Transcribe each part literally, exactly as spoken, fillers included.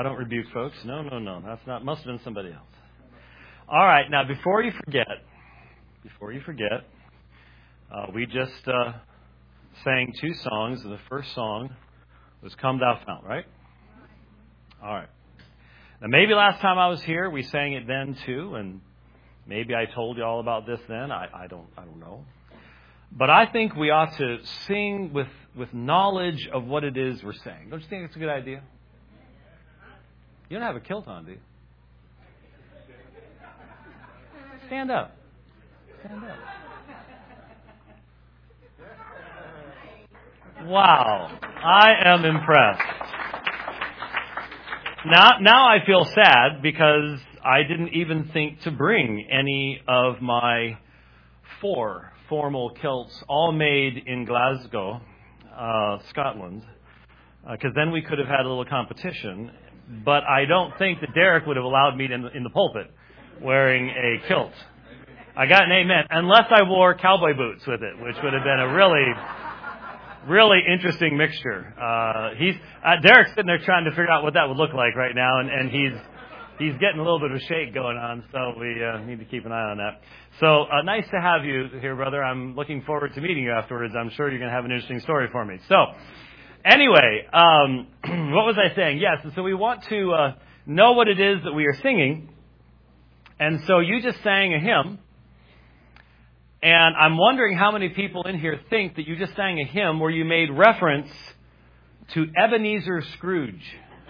I don't rebuke folks. No, no, no. That's not. Must have been somebody else. All right. Now, before you forget, before you forget, uh, we just uh, sang two songs. And the first song was "Come Thou Fount," right? All right. Now, maybe last time I was here, we sang it then too, and maybe I told you all about this then. I, I don't. I don't know. But I think we ought to sing with with knowledge of what it is we're saying. Don't you think it's a good idea? You don't have a kilt on, do you? Stand up. Stand up. Wow. I am impressed. Now, now I feel sad because I didn't even think to bring any of my four formal kilts, all made in Glasgow, uh, Scotland, because uh, then we could have had a little competition. But I don't think that Derek would have allowed me in, in the pulpit wearing a kilt. I got an amen. Unless I wore cowboy boots with it, which would have been a really, really interesting mixture. Uh, he's uh, Derek's sitting there trying to figure out what that would look like right now, and, and he's he's getting a little bit of a shake going on, so we uh, need to keep an eye on that. So uh, nice to have you here, brother. I'm looking forward to meeting you afterwards. I'm sure you're going to have an interesting story for me. So. Anyway, um, what was I saying? Yes, so we want to uh, know what it is that we are singing. And so you just sang a hymn. And I'm wondering how many people in here think that you just sang a hymn where you made reference to Ebenezer Scrooge.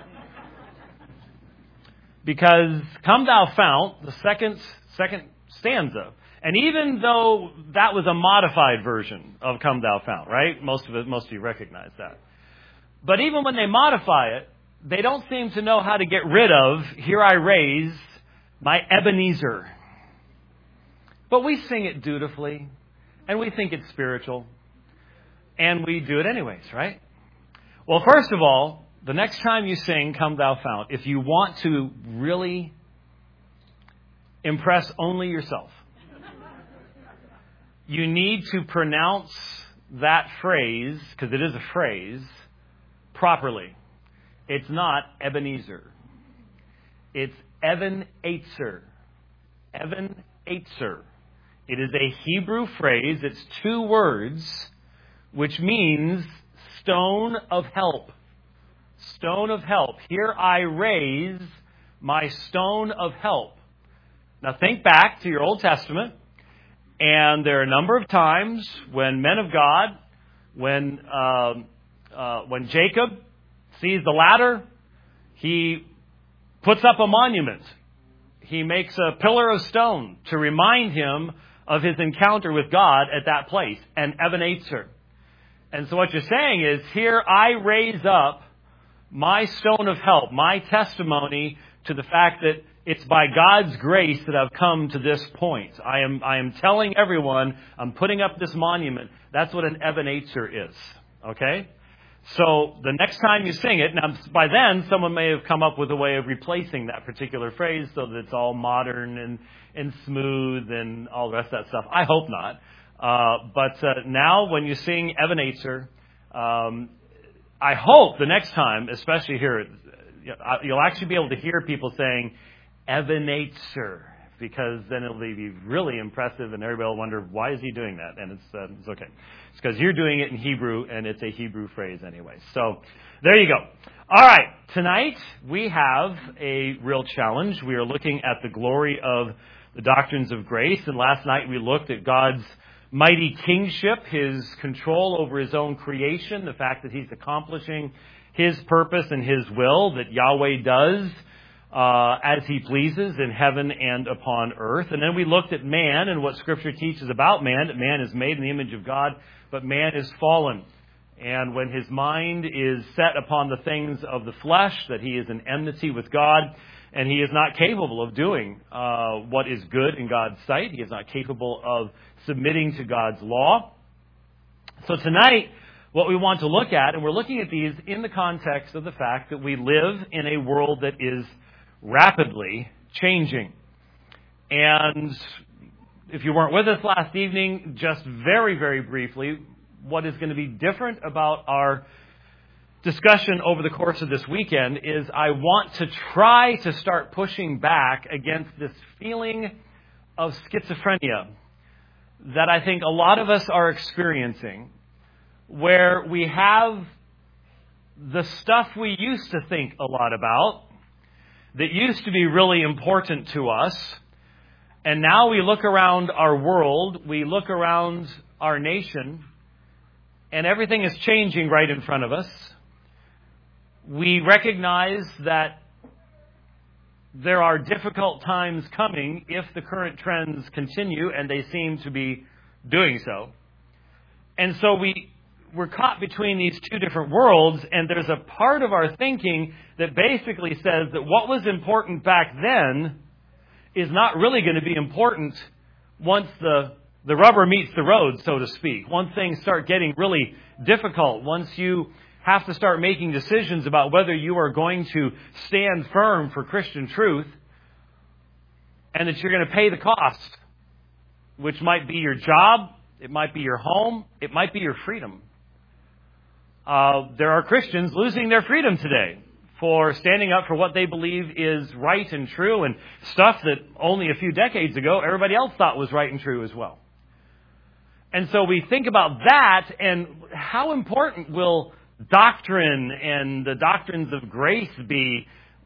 Because Come Thou Fount, the second, second stanza, and even though that was a modified version of Come Thou Fount, right? Most of it, most of you recognize that. But even when they modify it, they don't seem to know how to get rid of, here I raise my Ebenezer. But we sing it dutifully, and we think it's spiritual, and we do it anyways, right? Well, first of all, the next time you sing Come Thou Fount, if you want to really impress only yourself, you need to pronounce that phrase, because it is a phrase, properly. It's not Ebenezer. It's Evan-Etzer. Evan-Etzer. It is a Hebrew phrase. It's two words, which means stone of help. Stone of help. Here I raise my stone of help. Now think back to your Old Testament, and there are a number of times when men of God, when um, uh, when Jacob sees the ladder, he puts up a monument. He makes a pillar of stone to remind him of his encounter with God at that place, and Ebenezer. And so what you're saying is, here I raise up my stone of help, my testimony to the fact that it's by God's grace that I've come to this point. I am I am telling everyone, I'm putting up this monument. That's what an Ebenezer is. Okay? So the next time you sing it, now by then someone may have come up with a way of replacing that particular phrase so that it's all modern and, and smooth and all the rest of that stuff. I hope not. Uh, but uh, now when you sing Ebenezer, um, I hope the next time, especially here, you'll actually be able to hear people saying Ebenezer, because then it'll be really impressive and everybody will wonder, why is he doing that? And it's, uh, it's okay. It's because you're doing it in Hebrew, and it's a Hebrew phrase anyway. So there you go. All right. Tonight we have a real challenge. We are looking at the glory of the doctrines of grace. And last night we looked at God's mighty kingship, His control over His own creation, the fact that He's accomplishing His purpose and His will, that Yahweh does Uh, as He pleases in heaven and upon earth. And then we looked at man and what Scripture teaches about man, that man is made in the image of God, but man is fallen. And when his mind is set upon the things of the flesh, that he is in enmity with God, and he is not capable of doing uh, what is good in God's sight. He is not capable of submitting to God's law. So tonight, what we want to look at, and we're looking at these in the context of the fact that we live in a world that is rapidly changing. And if you weren't with us last evening, just very, very briefly, what is going to be different about our discussion over the course of this weekend is I want to try to start pushing back against this feeling of schizophrenia that I think a lot of us are experiencing, where we have the stuff we used to think a lot about that used to be really important to us, and now we look around our world, we look around our nation, and everything is changing right in front of us. We recognize that there are difficult times coming if the current trends continue, and they seem to be doing so. And so we, we're caught between these two different worlds, and there's a part of our thinking that basically says that what was important back then is not really going to be important once the, the rubber meets the road, so to speak. Once things start getting really difficult, once you have to start making decisions about whether you are going to stand firm for Christian truth and that you're going to pay the cost, which might be your job, it might be your home, it might be your freedom. Uh, there are Christians losing their freedom today for standing up for what they believe is right and true, and stuff that only a few decades ago everybody else thought was right and true as well. And so we think about that, and how important will doctrine and the doctrines of grace be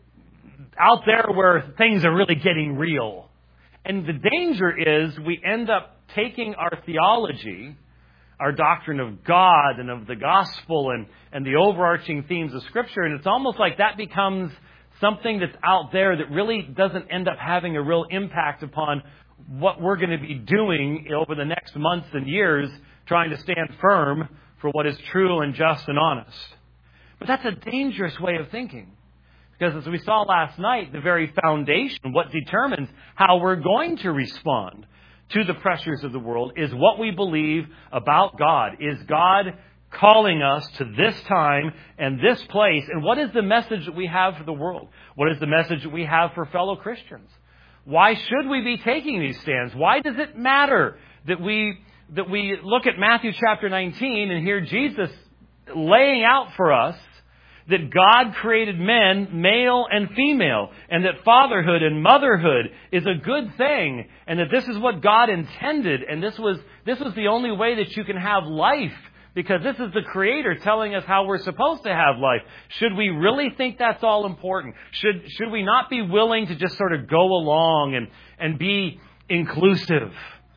out there where things are really getting real? And the danger is we end up taking our theology, our doctrine of God and of the gospel and, and the overarching themes of Scripture, and it's almost like that becomes something that's out there that really doesn't end up having a real impact upon what we're going to be doing over the next months and years, trying to stand firm for what is true and just and honest. But that's a dangerous way of thinking. Because as we saw last night, the very foundation, what determines how we're going to respond to the pressures of the world, is what we believe about God. Is God calling us to this time and this place? And what is the message that we have for the world? What is the message that we have for fellow Christians? Why should we be taking these stands? Why does it matter that we that we look at Matthew chapter nineteen and hear Jesus laying out for us that God created men, male and female, and that fatherhood and motherhood is a good thing, and that this is what God intended, and this was this was the only way that you can have life, because this is the Creator telling us how we're supposed to have life. Should we really think that's all important? Should should we not be willing to just sort of go along and, and be inclusive?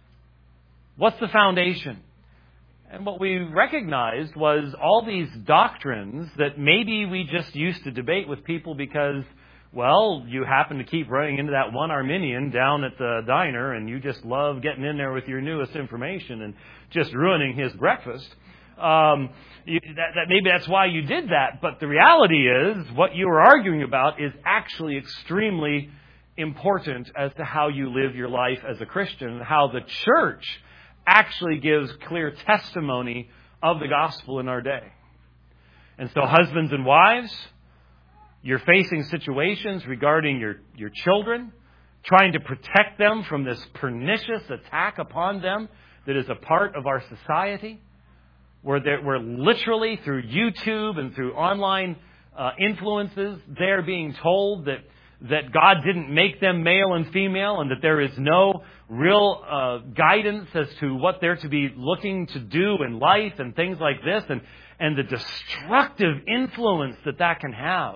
What's the foundation? And what we recognized was all these doctrines that maybe we just used to debate with people because, well, you happen to keep running into that one Arminian down at the diner and you just love getting in there with your newest information and just ruining his breakfast. Um, you, that, that maybe that's why you did that. But the reality is what you were arguing about is actually extremely important as to how you live your life as a Christian and how the church actually gives clear testimony of the gospel in our day. And so husbands and wives, you're facing situations regarding your, your children, trying to protect them from this pernicious attack upon them that is a part of our society, where we're literally through YouTube and through online uh, influences, they're being told that that God didn't make them male and female, and that there is no real uh, guidance as to what they're to be looking to do in life and things like this, and, and the destructive influence that that can have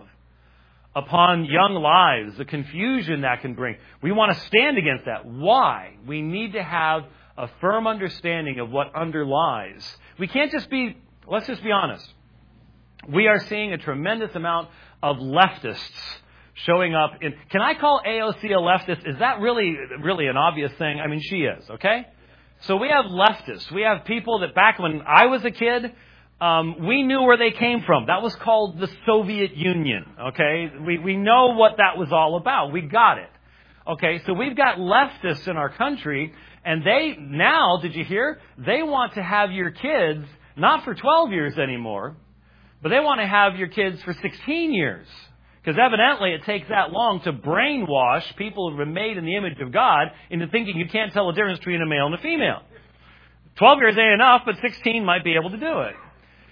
upon young lives, the confusion that can bring. We want to stand against that. Why? We need to have a firm understanding of what underlies. We can't just be, let's just be honest. We are seeing a tremendous amount of leftists showing up in, can I call A O C a leftist? Is that really, really an obvious thing? I mean, she is, okay? So we have leftists. We have people that back when I was a kid, um, we knew where they came from. That was called the Soviet Union, okay? We, we know what that was all about. We got it. Okay, so we've got leftists in our country, and they, now, did you hear? They want to have your kids, not for twelve years anymore, but they want to have your kids for sixteen years. Because evidently it takes that long to brainwash people who have been made in the image of God into thinking you can't tell the difference between a male and a female. twelve years ain't enough, but sixteen might be able to do it.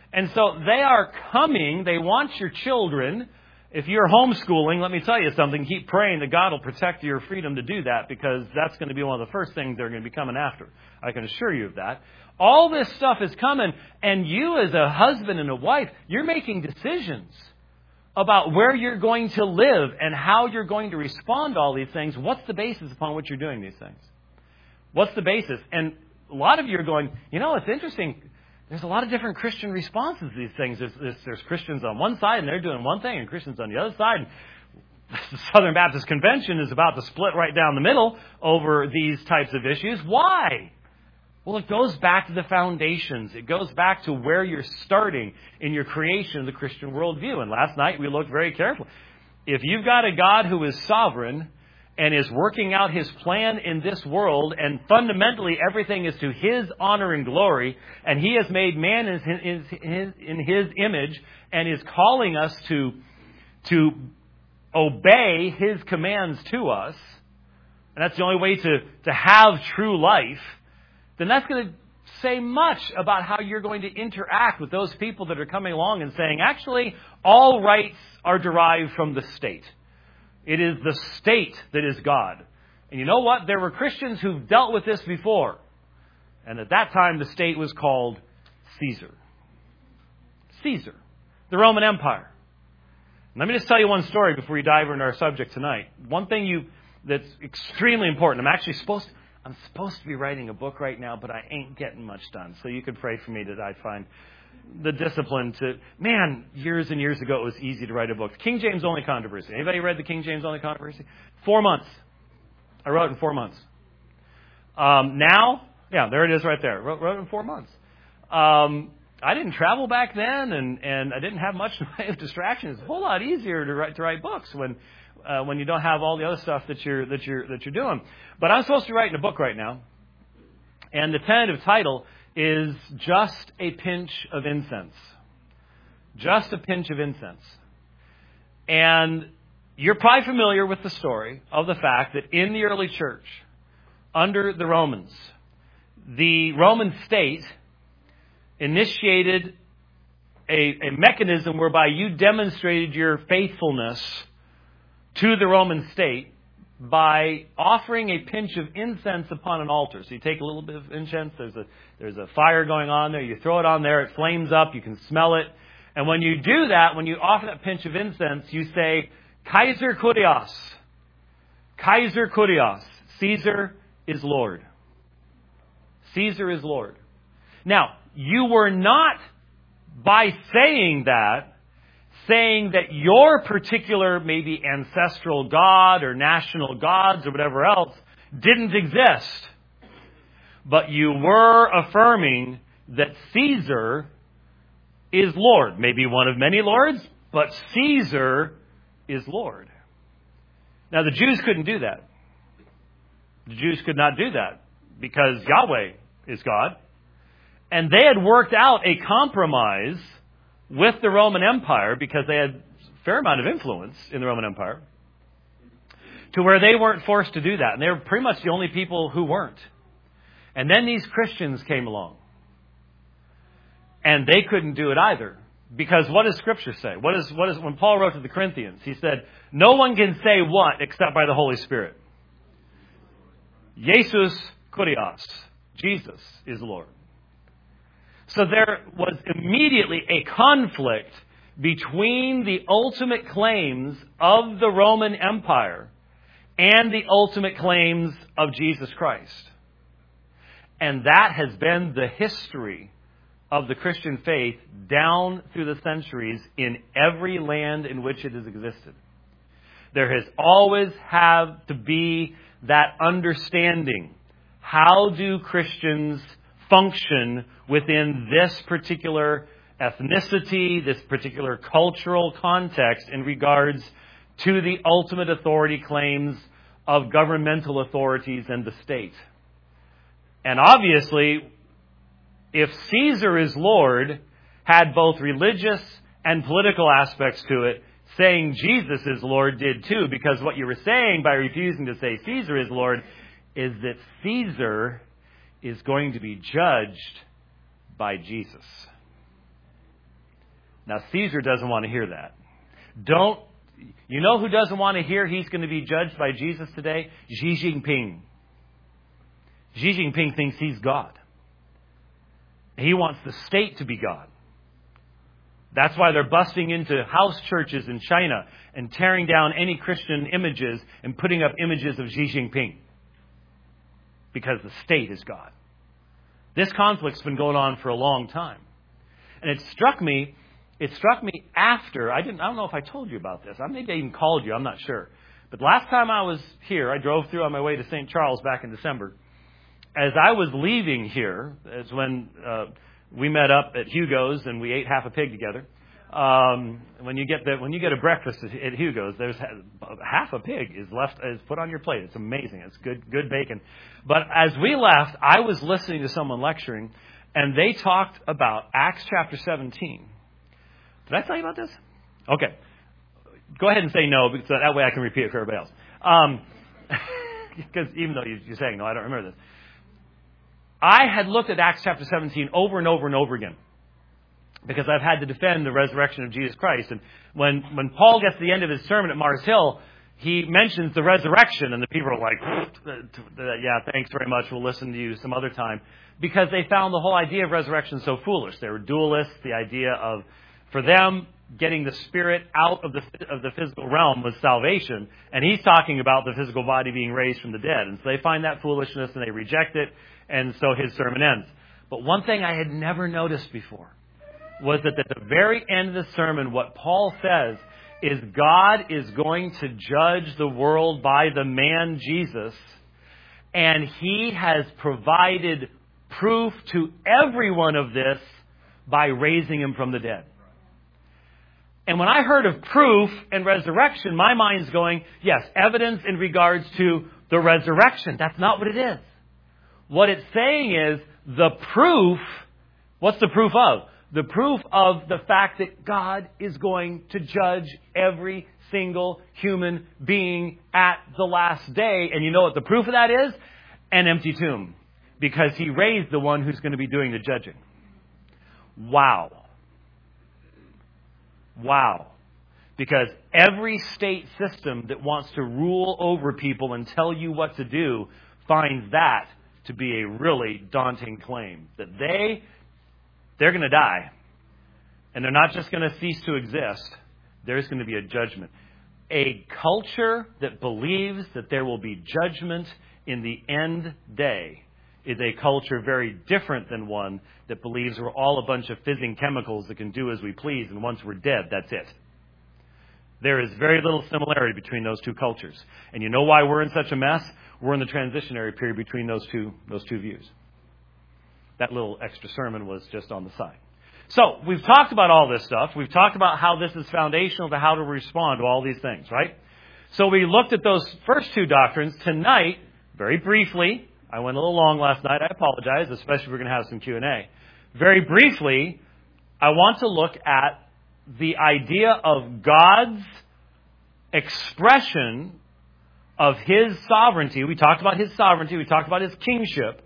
And so they are coming. They want your children. If you're homeschooling, let me tell you something. Keep praying that God will protect your freedom to do that, because that's going to be one of the first things they're going to be coming after. I can assure you of that. All this stuff is coming, and you as a husband and a wife, you're making decisions about where you're going to live and how you're going to respond to all these things. What's the basis upon which you're doing these things? What's the basis? And a lot of you are going, you know, it's interesting. There's a lot of different Christian responses to these things. There's, there's, there's Christians on one side, and they're doing one thing, and Christians on the other side. The Southern Baptist Convention is about to split right down the middle over these types of issues. Why? Well, it goes back to the foundations. It goes back to where you're starting in your creation of the Christian worldview. And last night we looked very carefully. If you've got a God who is sovereign and is working out His plan in this world, and fundamentally everything is to His honor and glory, and He has made man in His, in his image and is calling us to, to obey His commands to us, and that's the only way to, to have true life, then that's going to say much about how you're going to interact with those people that are coming along and saying, actually, all rights are derived from the state. It is the state that is God. And you know what? There were Christians who've dealt with this before. And at that time, the state was called Caesar. Caesar, the Roman Empire. Let me just tell you one story before we dive into our subject tonight. One thing you that's extremely important. I'm actually supposed to, I'm supposed to be writing a book right now, but I ain't getting much done. So you can pray for me that I find the discipline to... Man, years and years ago, it was easy to write a book. King James Only Controversy. Anybody read the King James Only Controversy? Four months. I wrote it in four months. Um, now, yeah, there it is right there. Wrote, wrote it in four months. Um, I didn't travel back then, and, and I didn't have much in the way of distractions. It's a whole lot easier to write to write books when uh, when you don't have all the other stuff that you're that you're that you're doing. But I'm supposed to be writing a book right now, and the tentative title is Just a Pinch of Incense. Just a Pinch of Incense. And you're probably familiar with the story of the fact that in the early church, under the Romans, the Roman state initiated a, a mechanism whereby you demonstrated your faithfulness to the Roman state by offering a pinch of incense upon an altar. So you take a little bit of incense, there's a there's a fire going on there, you throw it on there, it flames up, you can smell it. And when you do that, when you offer that pinch of incense, you say, Kaiser Kurios. Kaiser Kurios. Caesar is Lord. Caesar is Lord. Now, you were not, by saying that, saying that your particular maybe ancestral god or national gods or whatever else didn't exist. But you were affirming that Caesar is Lord. Maybe one of many lords, but Caesar is Lord. Now the Jews couldn't do that. The Jews could not do that because Yahweh is God. And they had worked out a compromise with the Roman Empire, because they had a fair amount of influence in the Roman Empire, to where they weren't forced to do that. And they were pretty much the only people who weren't. And then these Christians came along. And they couldn't do it either. Because what does Scripture say? What is, what is, when Paul wrote to the Corinthians, he said, no one can say what except by the Holy Spirit. Jesus Kurios. Jesus is Lord. So there was immediately a conflict between the ultimate claims of the Roman Empire and the ultimate claims of Jesus Christ. And that has been the history of the Christian faith down through the centuries in every land in which it has existed. There has always had to be that understanding. How do Christians function within this particular ethnicity, this particular cultural context in regards to the ultimate authority claims of governmental authorities and the state? And obviously, if Caesar is Lord had both religious and political aspects to it, saying Jesus is Lord did too, because what you were saying by refusing to say Caesar is Lord is that Caesar is going to be judged by Jesus. Now, Caesar doesn't want to hear that. Don't, you know who doesn't want to hear he's going to be judged by Jesus today? Xi Jinping. Xi Jinping thinks he's God. He wants the state to be God. That's why they're busting into house churches in China and tearing down any Christian images and putting up images of Xi Jinping. Because the state is God. This conflict's been going on for a long time. And it struck me, it struck me after, I didn't, I don't know if I told you about this. I maybe I even called you, I'm not sure. But last time I was here, I drove through on my way to Saint Charles back in December. As I was leaving here, it's when uh, we met up at Hugo's and we ate half a pig together. Um, when you get the, when you get a breakfast at Hugo's, there's half a pig is left is put on your plate. It's amazing. It's good good bacon. But as we left, I was listening to someone lecturing, and they talked about Acts chapter seventeen. Did I tell you about this? Okay. Go ahead and say no, because that way I can repeat it for everybody else. Um, because even though you're saying no, I don't remember this. I had looked at Acts chapter seventeen over and over and over again because I've had to defend the resurrection of Jesus Christ. And when, when Paul gets to the end of his sermon at Mars Hill, he mentions the resurrection, and the people are like, yeah, thanks very much, we'll listen to you some other time, because they found the whole idea of resurrection so foolish. They were dualists. The idea of, for them, getting the spirit out of the of the physical realm was salvation, and he's talking about the physical body being raised from the dead. And so they find that foolishness and they reject it, and so his sermon ends. But one thing I had never noticed before was that at the very end of the sermon, what Paul says is God is going to judge the world by the man Jesus, and he has provided proof to everyone of this by raising him from the dead. And when I heard of proof and resurrection, my mind's going, yes, evidence in regards to the resurrection. That's not what it is. What it's saying is the proof. What's the proof of? The proof of the fact that God is going to judge every single human being at the last day. And you know what the proof of that is? An empty tomb. Because he raised the one who's going to be doing the judging. Wow. Wow. Because every state system that wants to rule over people and tell you what to do finds that to be a really daunting claim. That they, they're going to die. And they're not just going to cease to exist. There's going to be a judgment. A culture that believes that there will be judgment in the end day is a culture very different than one that believes we're all a bunch of fizzing chemicals that can do as we please, and once we're dead, that's it. There is very little similarity between those two cultures. And you know why we're in such a mess? We're in the transitionary period between those two, those two views. That little extra sermon was just on the side. So, we've talked about all this stuff. We've talked about how this is foundational to how to respond to all these things, right? So we looked at those first two doctrines. Tonight, very briefly, I went a little long last night. I apologize, especially if we're going to have some Q and A. Very briefly, I want to look at the idea of God's expression of His sovereignty. We talked about His sovereignty. We talked about His kingship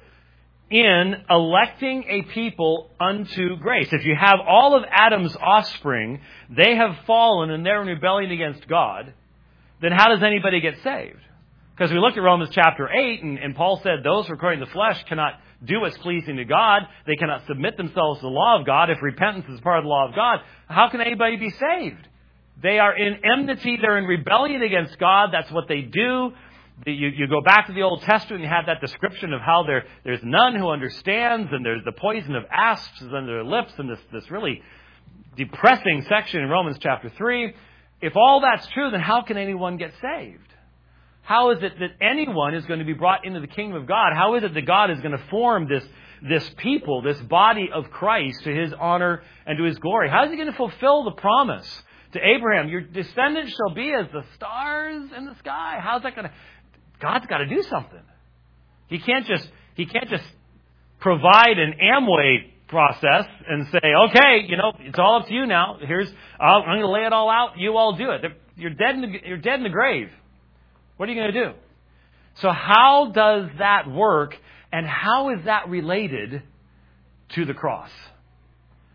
in electing a people unto grace. If you have all of Adam's offspring, they have fallen and they're in rebellion against God, then how does anybody get saved? Because we looked at Romans chapter eight, and, and Paul said those who are according to the flesh cannot do what's pleasing to God. They cannot submit themselves to the law of God. If repentance is part of the law of God, how can anybody be saved? They are in enmity. They're in rebellion against God. That's what they do. You, you go back to the Old Testament and you have that description of how there, there's none who understands, and there's the poison of asps under their lips, and this, this really depressing section in Romans chapter three. If all that's true, then how can anyone get saved? How is it that anyone is going to be brought into the kingdom of God? How is it that God is going to form this, this people, this body of Christ to His honor and to His glory? How is He going to fulfill the promise to Abraham? Your descendants shall be as the stars in the sky. How's that going to... God's got to do something. He can't just He can't just provide an Amway process and say, okay, you know, it's all up to you now. Here's I'll, I'm going to lay it all out. You all do it. You're dead in the, you're dead in the grave. What are you going to do? So how does that work, and how is that related to the cross?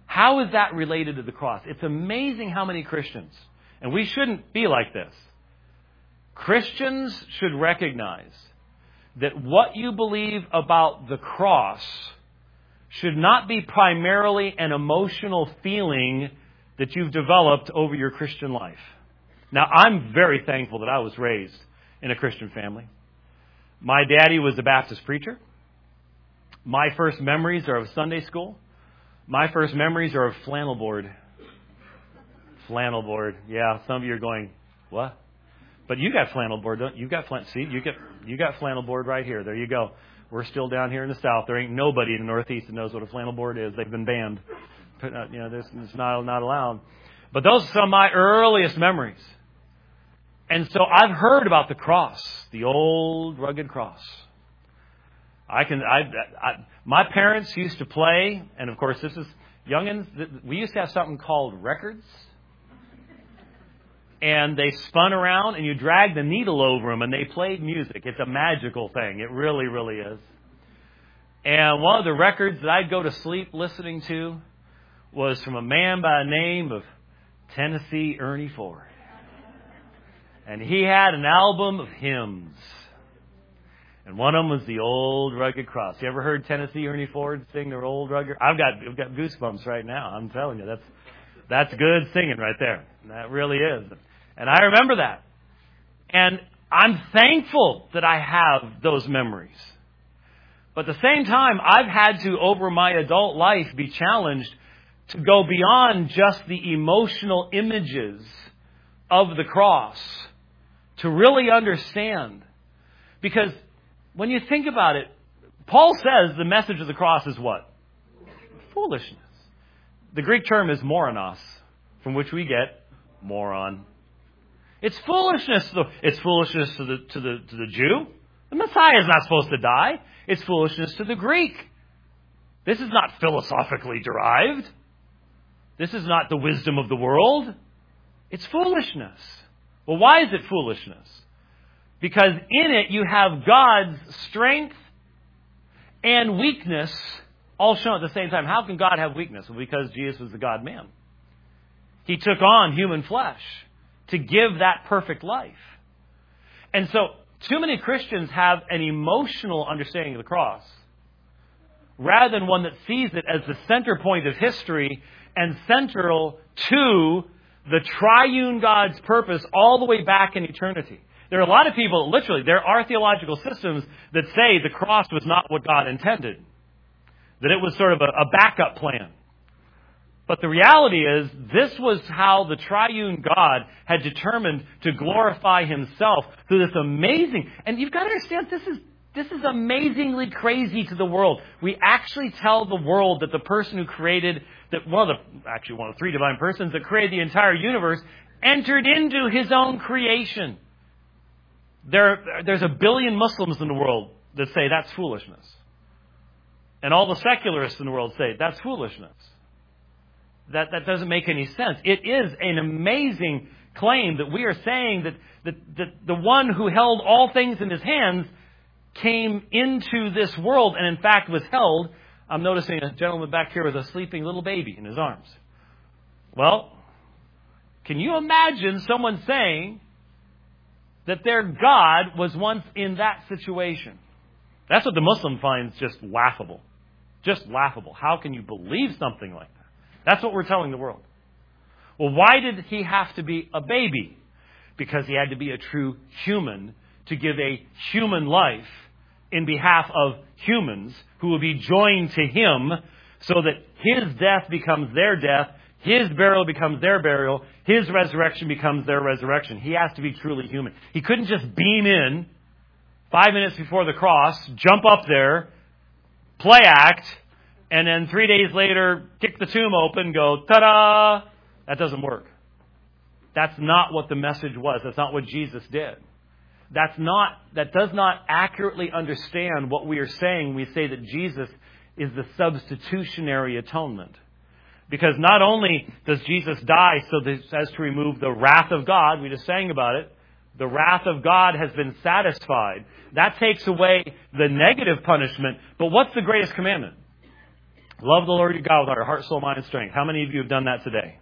How is that related to the cross? It's amazing how many Christians, and we shouldn't be like this. Christians should recognize that what you believe about the cross should not be primarily an emotional feeling that you've developed over your Christian life. Now, I'm very thankful that I was raised in a Christian family. My daddy was a Baptist preacher. My first memories are of Sunday school. My first memories are of flannel board. Flannel board. Yeah, some of you are going, what? But you got flannel board, don't you? You got flannel. See, you get you got flannel board right here. There you go. We're still down here in the South. There ain't nobody in the Northeast that knows what a flannel board is. They've been banned. You know, this is not not allowed. But those are some of my earliest memories. And so I've heard about the cross, the old rugged cross. I can. I, I my parents used to play, and of course this is youngins. We used to have something called records. And they spun around, and you dragged the needle over them, and they played music. It's a magical thing. It really, really is. And one of the records that I'd go to sleep listening to was from a man by the name of Tennessee Ernie Ford. And he had an album of hymns. And one of them was the Old Rugged Cross. You ever heard Tennessee Ernie Ford sing their Old Rugged? I've got I've got goosebumps right now. I'm telling you, that's that's good singing right there. That really is. And I remember that. And I'm thankful that I have those memories. But at the same time, I've had to, over my adult life, be challenged to go beyond just the emotional images of the cross to really understand. Because when you think about it, Paul says the message of the cross is what? Foolishness. The Greek term is moranos, from which we get moron. It's foolishness. It's foolishness to the to the to the Jew. The Messiah is not supposed to die. It's foolishness to the Greek. This is not philosophically derived. This is not the wisdom of the world. It's foolishness. Well, why is it foolishness? Because in it you have God's strength and weakness all shown at the same time. How can God have weakness? Well, because Jesus was the God-man. He took on human flesh to give that perfect life. And so, too many Christians have an emotional understanding of the cross, rather than one that sees it as the center point of history and central to the triune God's purpose all the way back in eternity. There are a lot of people, literally, there are theological systems that say the cross was not what God intended, that it was sort of a, a backup plan. But the reality is, this was how the triune God had determined to glorify himself through this amazing... And you've got to understand, this is this is amazingly crazy to the world. We actually tell the world that the person who created... that one of the Actually, one of the three divine persons that created the entire universe entered into his own creation. There, there's a billion Muslims in the world that say that's foolishness. And all the secularists in the world say that's foolishness. That that doesn't make any sense. It is an amazing claim that we are saying that, that, that the one who held all things in his hands came into this world and in fact was held. I'm noticing a gentleman back here with a sleeping little baby in his arms. Well, can you imagine someone saying that their God was once in that situation? That's what the Muslim finds just laughable. Just laughable. How can you believe something like that? That's what we're telling the world. Well, why did he have to be a baby? Because he had to be a true human to give a human life in behalf of humans who will be joined to him so that his death becomes their death, his burial becomes their burial, his resurrection becomes their resurrection. He has to be truly human. He couldn't just beam in five minutes before the cross, jump up there, play act, and then three days later, kick the tomb open, go, ta-da! That doesn't work. That's not what the message was. That's not what Jesus did. That's not, that does not accurately understand what we are saying. We say that Jesus is the substitutionary atonement. Because not only does Jesus die so that as to remove the wrath of God, we just sang about it, the wrath of God has been satisfied. That takes away the negative punishment. But what's the greatest commandment? Love the Lord your God with all your heart, soul, mind, and strength. How many of you have done that today?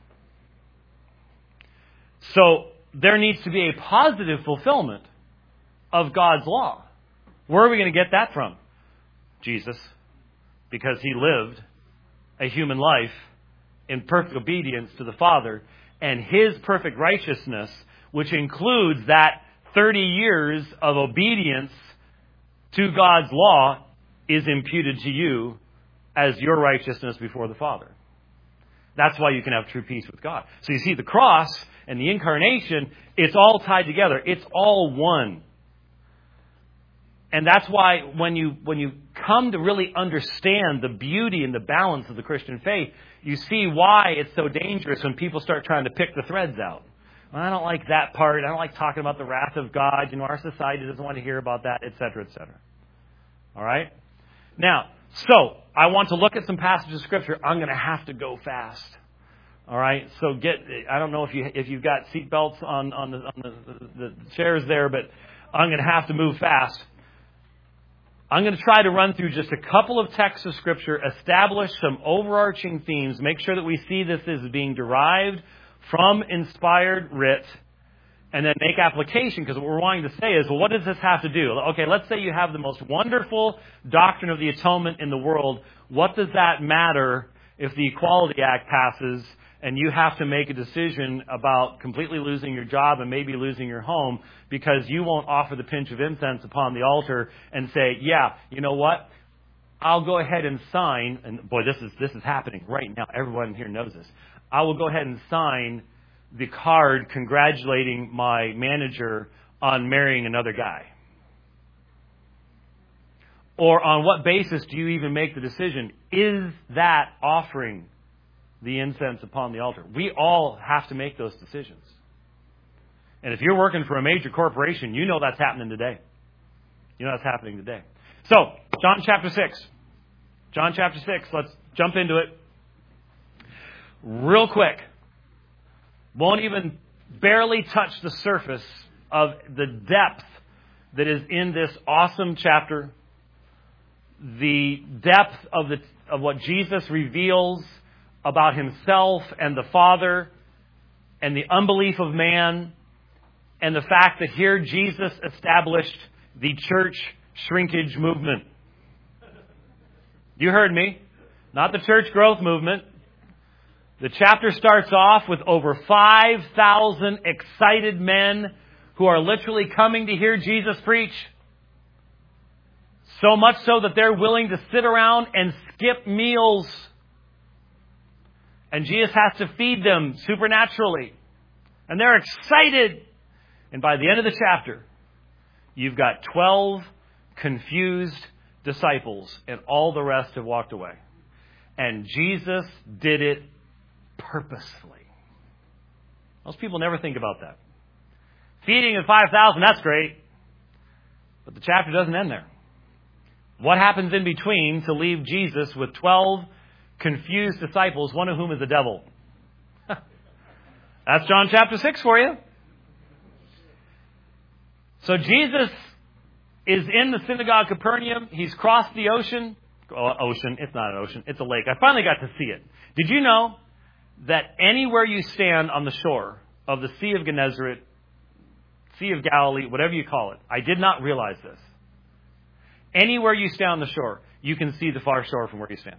So there needs to be a positive fulfillment of God's law. Where are we going to get that from? Jesus. Because he lived a human life in perfect obedience to the Father, and his perfect righteousness, which includes that thirty years of obedience to God's law, is imputed to you as your righteousness before the Father. That's why you can have true peace with God. So you see, the cross and the incarnation, it's all tied together. It's all one. And that's why when you when you come to really understand the beauty and the balance of the Christian faith, you see why it's so dangerous when people start trying to pick the threads out. Well, I don't like that part. I don't like talking about the wrath of God. You know, our society doesn't want to hear about that, et cetera, et cetera. All right? Now, so I want to look at some passages of Scripture. I'm going to have to go fast. All right? So get, I don't know if, you, if you've got seat belts on, on, the, on the, the, the chairs there, but I'm going to have to move fast. I'm going to try to run through just a couple of texts of Scripture, establish some overarching themes, make sure that we see this as being derived from inspired writ, and then make application, because what we're wanting to say is, well, what does this have to do? Okay, let's say you have the most wonderful doctrine of the atonement in the world. What does that matter if the Equality Act passes and you have to make a decision about completely losing your job and maybe losing your home because you won't offer the pinch of incense upon the altar and say, yeah, you know what? I'll go ahead and sign, and boy, this is this is happening right now. Everyone here knows this. I will go ahead and sign the card congratulating my manager on marrying another guy. Or on what basis do you even make the decision? Is that offering the incense upon the altar? We all have to make those decisions. And if you're working for a major corporation, you know that's happening today. You know that's happening today. So, John chapter six. John chapter six. Let's jump into it. Real quick. Won't even barely touch the surface of the depth that is in this awesome chapter. The depth of the of what Jesus reveals about himself and the Father and the unbelief of man, and the fact that here Jesus established the church shrinkage movement. You heard me. Not the church growth movement. The chapter starts off with over five thousand excited men who are literally coming to hear Jesus preach. So much so that they're willing to sit around and skip meals. And Jesus has to feed them supernaturally. And they're excited. And by the end of the chapter, you've got twelve confused disciples, and all the rest have walked away. And Jesus did it purposefully. Most people never think about that. Feeding of five thousand, that's great. But the chapter doesn't end there. What happens in between to leave Jesus with twelve confused disciples, one of whom is the devil? That's John chapter six for you. So Jesus is in the synagogue of Capernaum. He's crossed the ocean. Oh, ocean. It's not an ocean. It's a lake. I finally got to see it. Did you know that anywhere you stand on the shore of the Sea of Gennesaret, Sea of Galilee, whatever you call it, I did not realize this. Anywhere you stand on the shore, you can see the far shore from where you stand.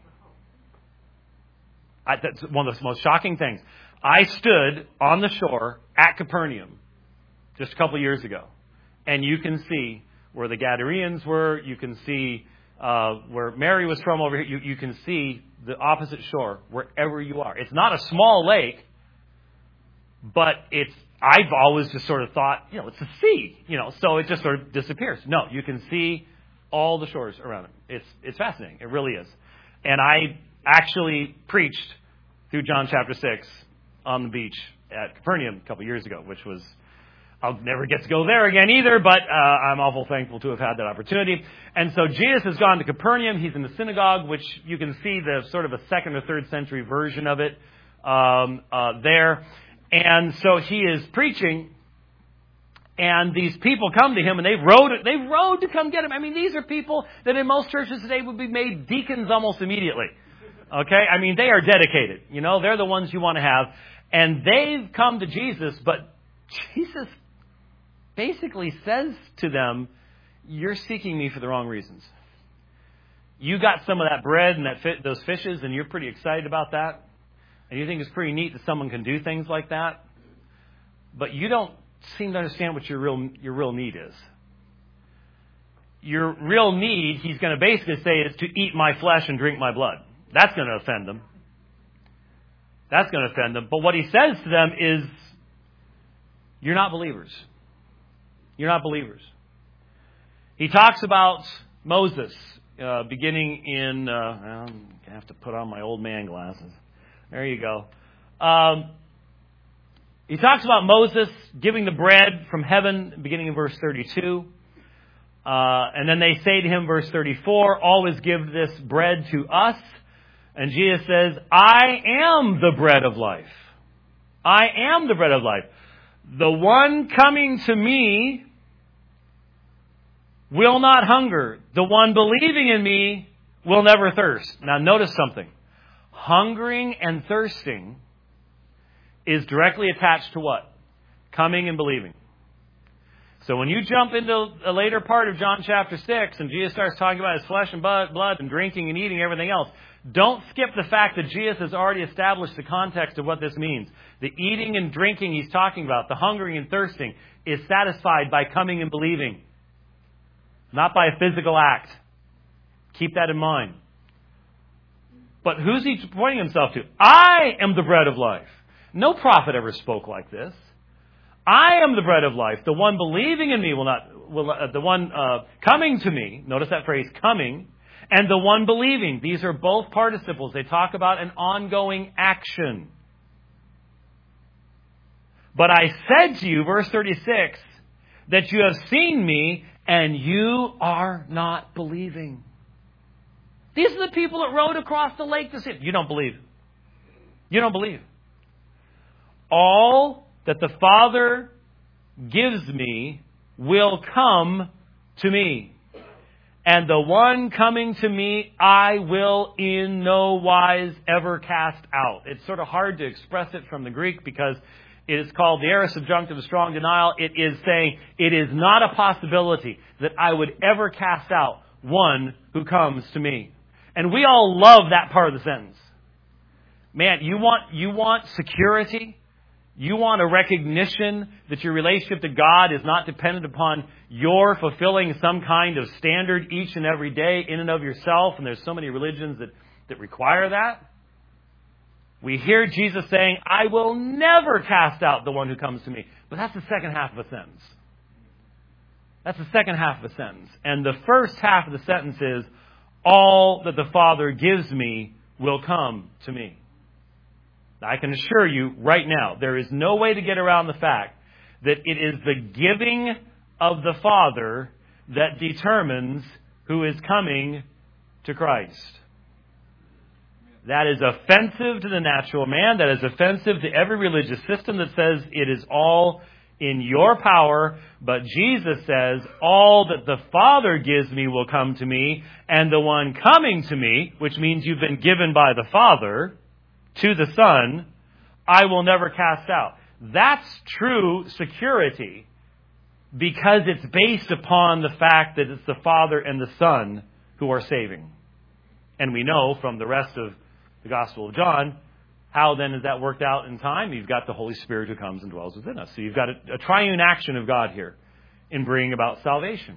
I, that's one of the most shocking things. I stood on the shore at Capernaum just a couple of years ago, and you can see where the Gadareans were. You can see uh, where Mary was from over here. You, you can see the opposite shore wherever you are. It's not a small lake, but it's. I've always just sort of thought, you know, it's a sea, you know, so it just sort of disappears. No, you can see all the shores around it. It's it's fascinating. It really is. And I actually preached through John chapter six on the beach at Capernaum a couple years ago, which was, I'll never get to go there again either, but uh, I'm awful thankful to have had that opportunity. And so Jesus has gone to Capernaum. He's in the synagogue, which you can see the sort of a second or third century version of it um, uh, there. And so he is preaching, and these people come to him, and they rode, they rode to come get him. I mean, these are people that in most churches today would be made deacons almost immediately. Okay? I mean, they are dedicated. You know, they're the ones you want to have. And they've come to Jesus, but Jesus basically says to them, you're seeking me for the wrong reasons. You got some of that bread and that fit, those fishes, and you're pretty excited about that. And you think it's pretty neat that someone can do things like that. But you don't seem to understand what your real your real need is. Your real need, he's going to basically say, is to eat my flesh and drink my blood. That's going to offend them. That's going to offend them. But what he says to them is, you're not believers. You're not believers. He talks about Moses, uh, beginning in, uh, I'm going to have to put on my old man glasses. There you go. Um, he talks about Moses giving the bread from heaven, beginning in verse thirty-two. Uh, and then they say to him, verse thirty-four, always give this bread to us. And Jesus says, I am the bread of life. I am the bread of life. The one coming to me will not hunger. The one believing in me will never thirst. Now notice something. Hungering and thirsting is directly attached to what? Coming and believing. So when you jump into a later part of John chapter six and Jesus starts talking about his flesh and blood and drinking and eating everything else, don't skip the fact that Jesus has already established the context of what this means. The eating and drinking he's talking about, the hungering and thirsting, is satisfied by coming and believing, not by a physical act. Keep that in mind. But who's he pointing himself to? I am the bread of life. No prophet ever spoke like this. I am the bread of life. The one believing in me will not, will, uh, the one uh, coming to me, notice that phrase, coming, and the one believing. These are both participles. They talk about an ongoing action. But I said to you, verse thirty-six, that you have seen me and you are not believing. These are the people that rowed across the lake to see it. You don't believe. You don't believe. All that the Father gives me will come to me. And the one coming to me, I will in no wise ever cast out. It's sort of hard to express it from the Greek because it is called the aorist subjunctive of strong denial. It is saying it is not a possibility that I would ever cast out one who comes to me. And we all love that part of the sentence. Man, you want, you want security? You want a recognition that your relationship to God is not dependent upon your fulfilling some kind of standard each and every day in and of yourself, and there's so many religions that, that require that. We hear Jesus saying, I will never cast out the one who comes to me. But that's the second half of a sentence. That's the second half of a sentence. And the first half of the sentence is, all that the Father gives me will come to me. I can assure you right now, there is no way to get around the fact that it is the giving of the Father that determines who is coming to Christ. That is offensive to the natural man. That is offensive to every religious system that says it is all in your power. But Jesus says, all that the Father gives me will come to me, and the one coming to me, which means you've been given by the Father to the Son, I will never cast out. That's true security because it's based upon the fact that it's the Father and the Son who are saving. And we know from the rest of the Gospel of John, how then is that worked out in time? You've got the Holy Spirit who comes and dwells within us. So you've got a, a triune action of God here in bringing about salvation.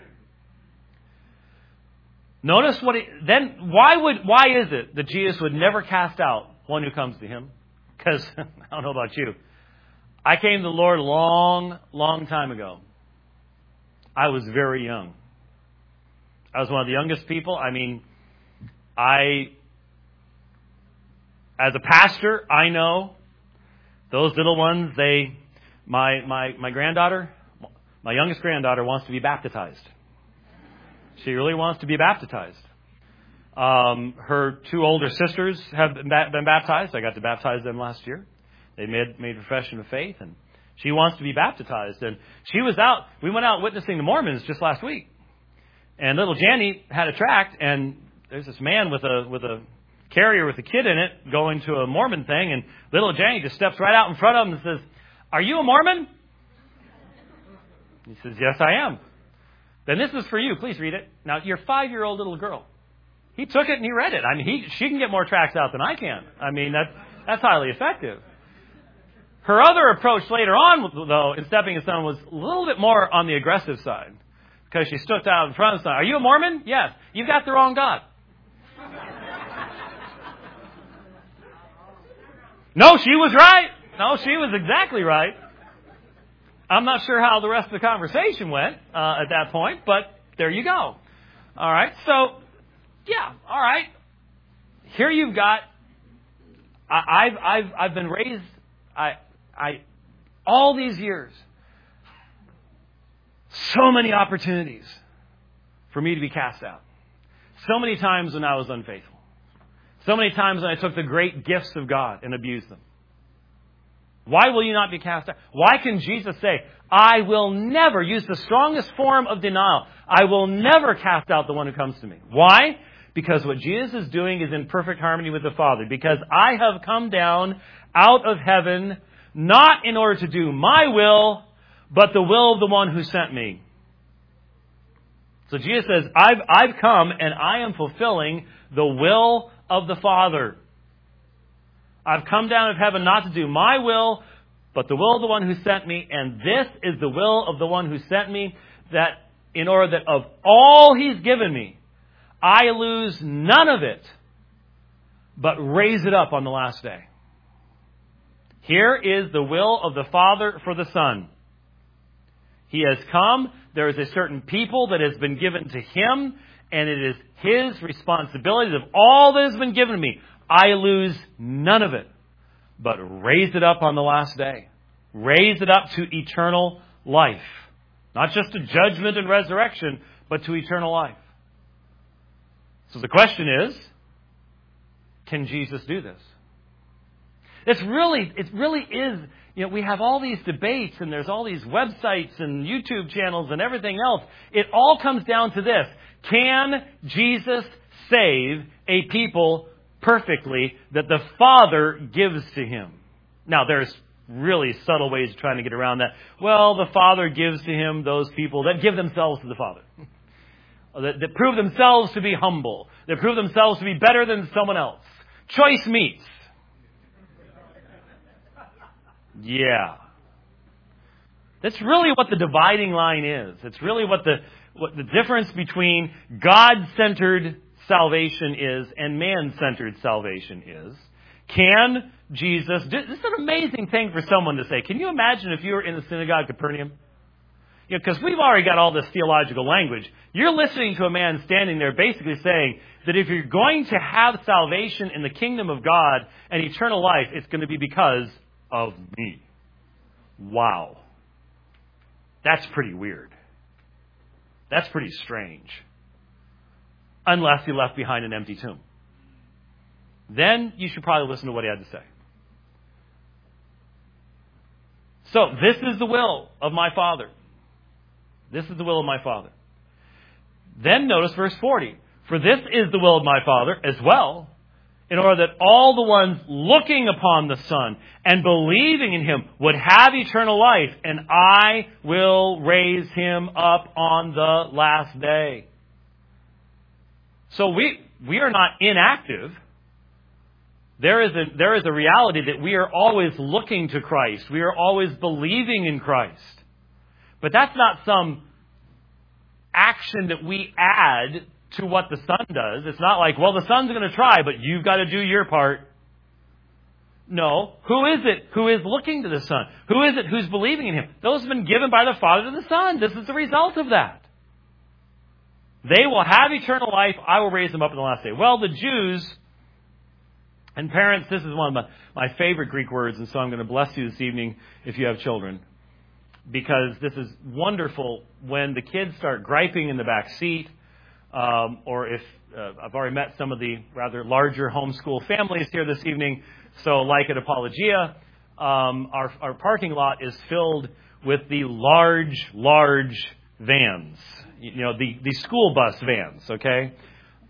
Notice what it, then why would why is it that Jesus would never cast out one who comes to him? Because I don't know about you. I came to the Lord a long, long time ago. I was very young. I was one of the youngest people. I mean, I, as a pastor, I know those little ones, they, my, my, my granddaughter, my youngest granddaughter wants to be baptized. She really wants to be baptized. Um, her two older sisters have been, ba- been baptized. I got to baptize them last year. They made made profession of faith, and she wants to be baptized. And she was out. We went out witnessing the Mormons just last week, and little Janny had a tract, and there's this man with a with a carrier with a kid in it going to a Mormon thing, and little Jenny just steps right out in front of him and says, "Are you a Mormon?" He says, "Yes, I am." "Then this is for you. Please read it." Now, your five-year-old little girl, he took it and he read it. I mean, he, she can get more tracts out than I can. I mean, that's, that's highly effective. Her other approach later on, though, in stepping his son, was a little bit more on the aggressive side. Because she stood out in front of the son. "Are you a Mormon?" "Yes." "You've got the wrong God." No, she was right. No, she was exactly right. I'm not sure how the rest of the conversation went uh, at that point, but there you go. All right. So, yeah. All right. Here you've got. I, I've I've I've been raised. I I all these years. So many opportunities for me to be cast out. So many times when I was unfaithful. So many times when I took the great gifts of God and abused them. Why will you not be cast out? Why can Jesus say, "I will never," use the strongest form of denial, "I will never cast out the one who comes to me"? Why? Because what Jesus is doing is in perfect harmony with the Father. Because I have come down out of heaven, not in order to do my will, but the will of the one who sent me. So Jesus says, I've, I've come and I am fulfilling the will of the Father. I've come down of heaven not to do my will, but the will of the one who sent me. And this is the will of the one who sent me, that in order that of all He's given me, I lose none of it, but raise it up on the last day. Here is the will of the Father for the Son. He has come. There is a certain people that has been given to Him, and it is His responsibility of all that has been given to me. I lose none of it, but raise it up on the last day. Raise it up to eternal life. Not just to judgment and resurrection, but to eternal life. So the question is, can Jesus do this? It's really, it really is, you know, we have all these debates and there's all these websites and YouTube channels and everything else. It all comes down to this. Can Jesus save a people perfectly that the Father gives to Him? Now, there's really subtle ways of trying to get around that. Well, the Father gives to Him those people that give themselves to the Father. That, that prove themselves to be humble. That prove themselves to be better than someone else. Choice meats. Yeah. That's really what the dividing line is. It's really what the what the difference between God-centered salvation is and man-centered salvation is. Can Jesus... This is an amazing thing for someone to say. Can you imagine if you were in the synagogue at Capernaum? You know, because we've already got all this theological language. You're listening to a man standing there basically saying that if you're going to have salvation in the kingdom of God and eternal life, it's going to be because of me. Wow. That's pretty weird. That's pretty strange. Unless he left behind an empty tomb. Then you should probably listen to what he had to say. So, this is the will of my Father. This is the will of my Father. Then notice verse forty. For this is the will of my Father as well, in order that all the ones looking upon the Son and believing in Him would have eternal life, and I will raise Him up on the last day. So we we are not inactive. There is a there is a reality that we are always looking to Christ. We are always believing in Christ. But that's not some action that we add to what the Son does. It's not like, well, the Son's going to try, but you've got to do your part. No. Who is it who is looking to the Son? Who is it who's believing in Him? Those have been given by the Father to the Son. This is the result of that. They will have eternal life. I will raise them up in the last day. Well, the Jews, and parents, this is one of my, my favorite Greek words, and so I'm going to bless you this evening if you have children. Because this is wonderful when the kids start griping in the back seat, um, or if uh, I've already met some of the rather larger homeschool families here this evening. So, like at Apologia, um, our, our parking lot is filled with the large, large vans. You know, the, the school bus vans. Okay,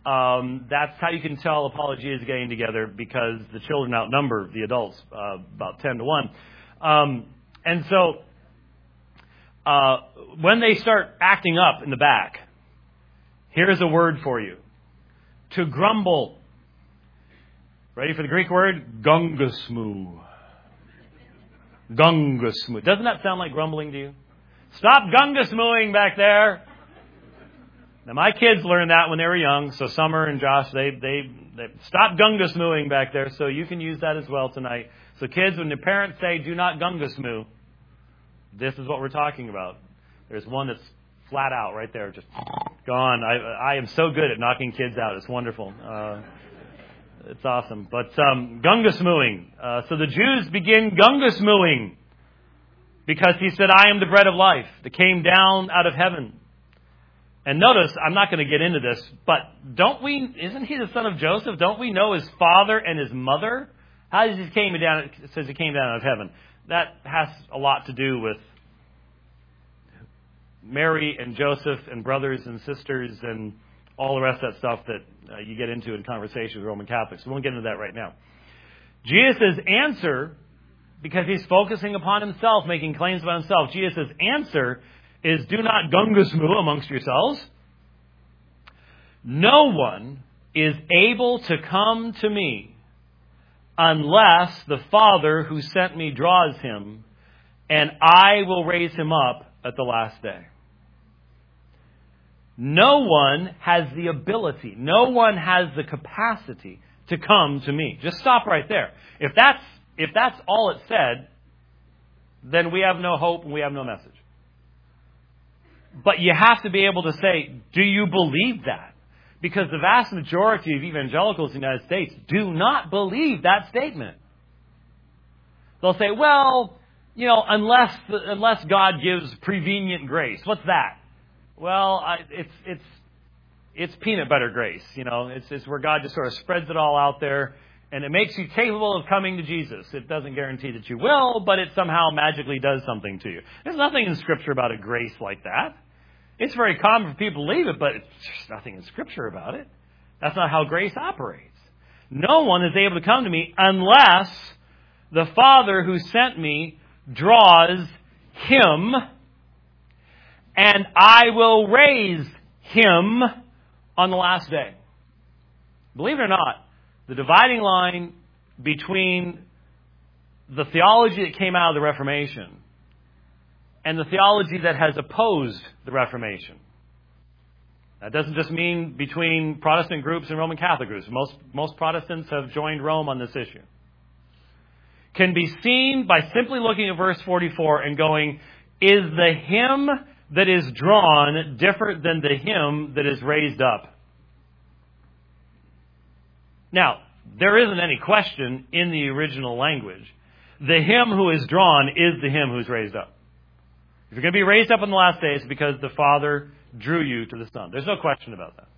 Um, that's how you can tell Apologia is getting together, because the children outnumber the adults uh, about ten to one. Um, and so uh, when they start acting up in the back, here's a word for you. To grumble. Ready for the Greek word? Gungasmoo. Gungasmoo. Doesn't that sound like grumbling to you? Stop gungasmooing back there. Now, my kids learned that when they were young, so Summer and Josh, they they, they stop gungasmooing back there, so you can use that as well tonight. So kids, when the parents say, do not gungasmoo, this is what we're talking about. There's one that's flat out right there, just gone. I, I am so good at knocking kids out. It's wonderful. Uh, it's awesome. But um, gungasmooing. Uh, so the Jews begin gungasmooing because he said, I am the bread of life that came down out of heaven. And notice, I'm not going to get into this, but don't we, isn't he the son of Joseph? Don't we know his father and his mother? How does he came down, it says he came down out of heaven. That has a lot to do with Mary and Joseph and brothers and sisters and all the rest of that stuff that uh, you get into in conversation with Roman Catholics. We won't get into that right now. Jesus' answer, because he's focusing upon himself, making claims about himself, Jesus' answer is, do not gungasmoo amongst yourselves. No one is able to come to me unless the Father who sent me draws him, and I will raise him up at the last day. No one has the ability, no one has the capacity to come to me. Just stop right there. If that's, if that's all it said, then we have no hope and we have no message. But you have to be able to say, do you believe that? Because the vast majority of evangelicals in the United States do not believe that statement. They'll say, well, you know, unless unless God gives prevenient grace. What's that? Well, I, it's it's it's peanut butter grace. You know, it's, it's where God just sort of spreads it all out there, and it makes you capable of coming to Jesus. It doesn't guarantee that you will, but it somehow magically does something to you. There's nothing in Scripture about a grace like that. It's very common for people to believe it, but there's nothing in Scripture about it. That's not how grace operates. No one is able to come to me unless the Father who sent me draws him, and I will raise him on the last day. Believe it or not, the dividing line between the theology that came out of the Reformation and the theology that has opposed the Reformation. That doesn't just mean between Protestant groups and Roman Catholic groups. Most, most Protestants have joined Rome on this issue. Can be seen by simply looking at verse forty-four and going, is the him that is drawn different than the him that is raised up? Now, there isn't any question in the original language. The him who is drawn is the him who is raised up. If you're going to be raised up on the last day, it's because the Father drew you to the Son. There's no question about that.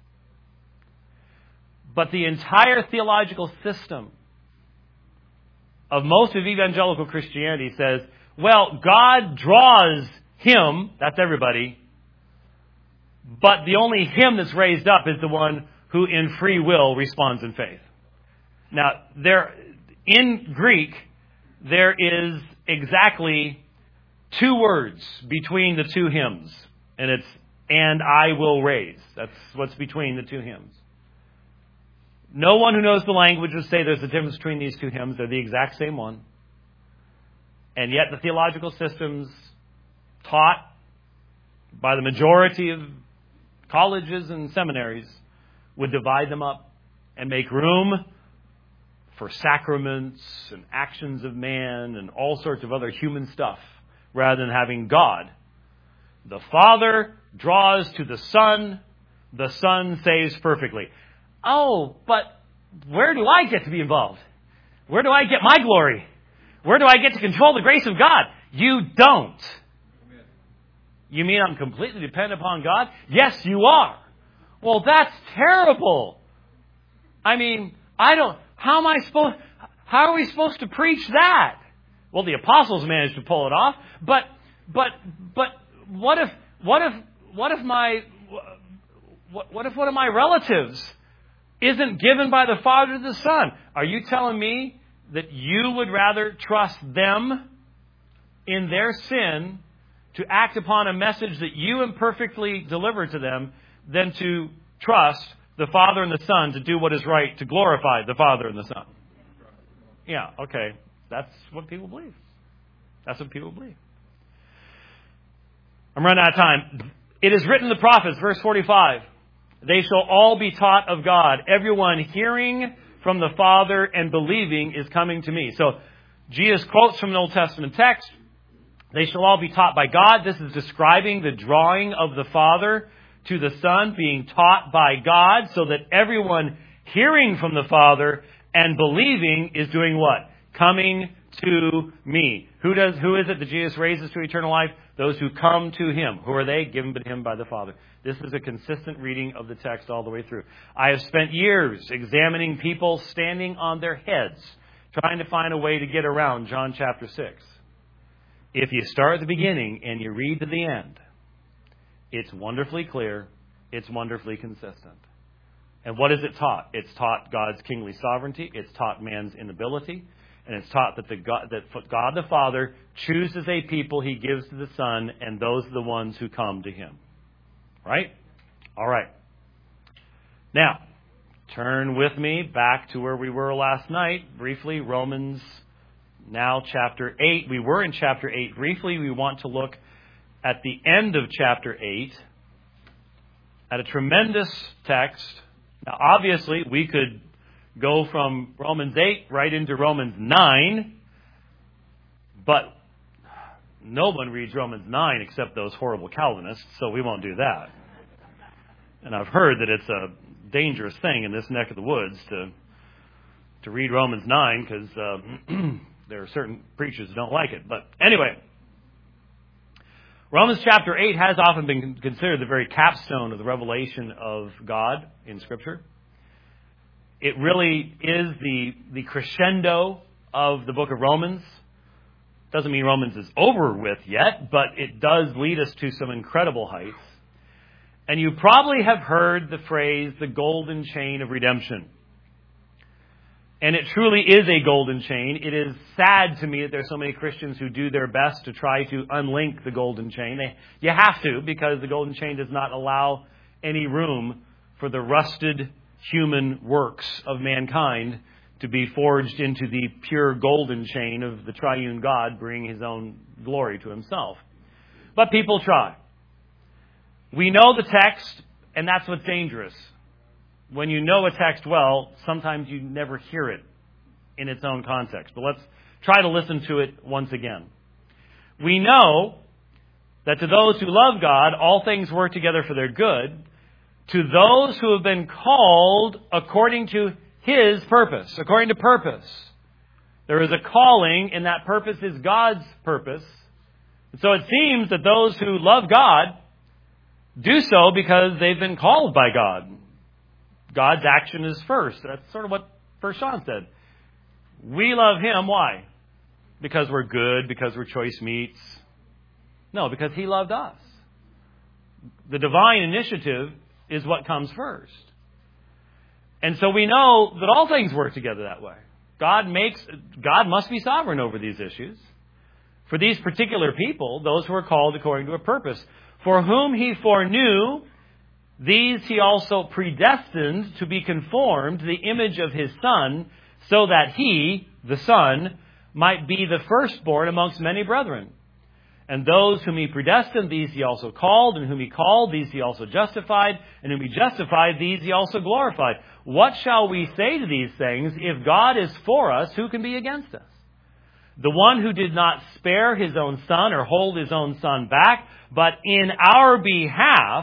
But the entire theological system of most of evangelical Christianity says, well, God draws him, that's everybody, but the only him that's raised up is the one who in free will responds in faith. Now, there, in Greek, there is exactly two words between the two hymns, and it's, and I will raise. That's what's between the two hymns. No one who knows the language would say there's a difference between these two hymns. They're the exact same one. And yet the theological systems taught by the majority of colleges and seminaries would divide them up and make room for sacraments and actions of man and all sorts of other human stuff, rather than having God. The Father draws to the Son. The Son saves perfectly. Oh, but where do I get to be involved? Where do I get my glory? Where do I get to control the grace of God? You don't. Amen. You mean I'm completely dependent upon God? Yes, you are. Well, that's terrible. I mean, I don't, how am I supposed, how are we supposed to preach that? Well, the apostles managed to pull it off, but, but, but what if, what if, what if my, what, what if one of my relatives isn't given by the Father to the Son. Are you telling me that you would rather trust them in their sin to act upon a message that you imperfectly delivered to them than to trust the Father and the Son to do what is right to glorify the Father and the Son? Yeah, okay. That's what people believe. That's what people believe. I'm running out of time. It is written in the prophets, verse forty-five, they shall all be taught of God. Everyone hearing from the Father and believing is coming to me. So Jesus quotes from an Old Testament text. They shall all be taught by God. This is describing the drawing of the Father to the Son, being taught by God, so that everyone hearing from the Father and believing is doing what? Coming to me. Who does? Who is it that Jesus raises to eternal life? Those who come to Him. Who are they? Given to Him by the Father. This is a consistent reading of the text all the way through. I have spent years examining people standing on their heads, trying to find a way to get around John chapter six. If you start at the beginning and you read to the end, it's wonderfully clear. It's wonderfully consistent. And what is it taught? It's taught God's kingly sovereignty. It's taught man's inability. And it's taught that the God, that God the Father chooses a people He gives to the Son, and those are the ones who come to Him. Right? All right. Now, turn with me back to where we were last night. Briefly, Romans, now chapter eight. We were in chapter eight. Briefly, we want to look at the end of chapter eight at a tremendous text. Now, obviously, we could go from Romans eight right into Romans nine, but no one reads Romans nine except those horrible Calvinists, so we won't do that. And I've heard that it's a dangerous thing in this neck of the woods to to read Romans nine because uh, there are certain preachers who don't like it. But anyway, Romans chapter eight has often been considered the very capstone of the revelation of God in Scripture. It really is the, the crescendo of the book of Romans. Doesn't mean Romans is over with yet, but it does lead us to some incredible heights. And you probably have heard the phrase, the golden chain of redemption. And it truly is a golden chain. It is sad to me that there are so many Christians who do their best to try to unlink the golden chain. They, you have to, because the golden chain does not allow any room for the rusted human works of mankind to be forged into the pure golden chain of the triune God, bringing His own glory to Himself. But people try. We know the text, and that's what's dangerous. When you know a text well, sometimes you never hear it in its own context. But let's try to listen to it once again. We know that to those who love God, all things work together for their good, to those who have been called according to His purpose, according to purpose. There is a calling, and that purpose is God's purpose. And so it seems that those who love God do so because they've been called by God. God's action is first. That's sort of what First John said. We love Him. Why? Because we're good, because we're choice meats. No, because He loved us. The divine initiative is what comes first. And so we know that all things work together that way. God makes, God must be sovereign over these issues. For these particular people, those who are called according to a purpose, for whom He foreknew, these He also predestined to be conformed to the image of His Son, so that He, the Son, might be the firstborn amongst many brethren. And those whom He predestined, these He also called. And whom He called, these He also justified. And whom He justified, these He also glorified. What shall we say to these things? If God is for us, who can be against us? The one who did not spare His own Son or hold His own Son back, but in our behalf,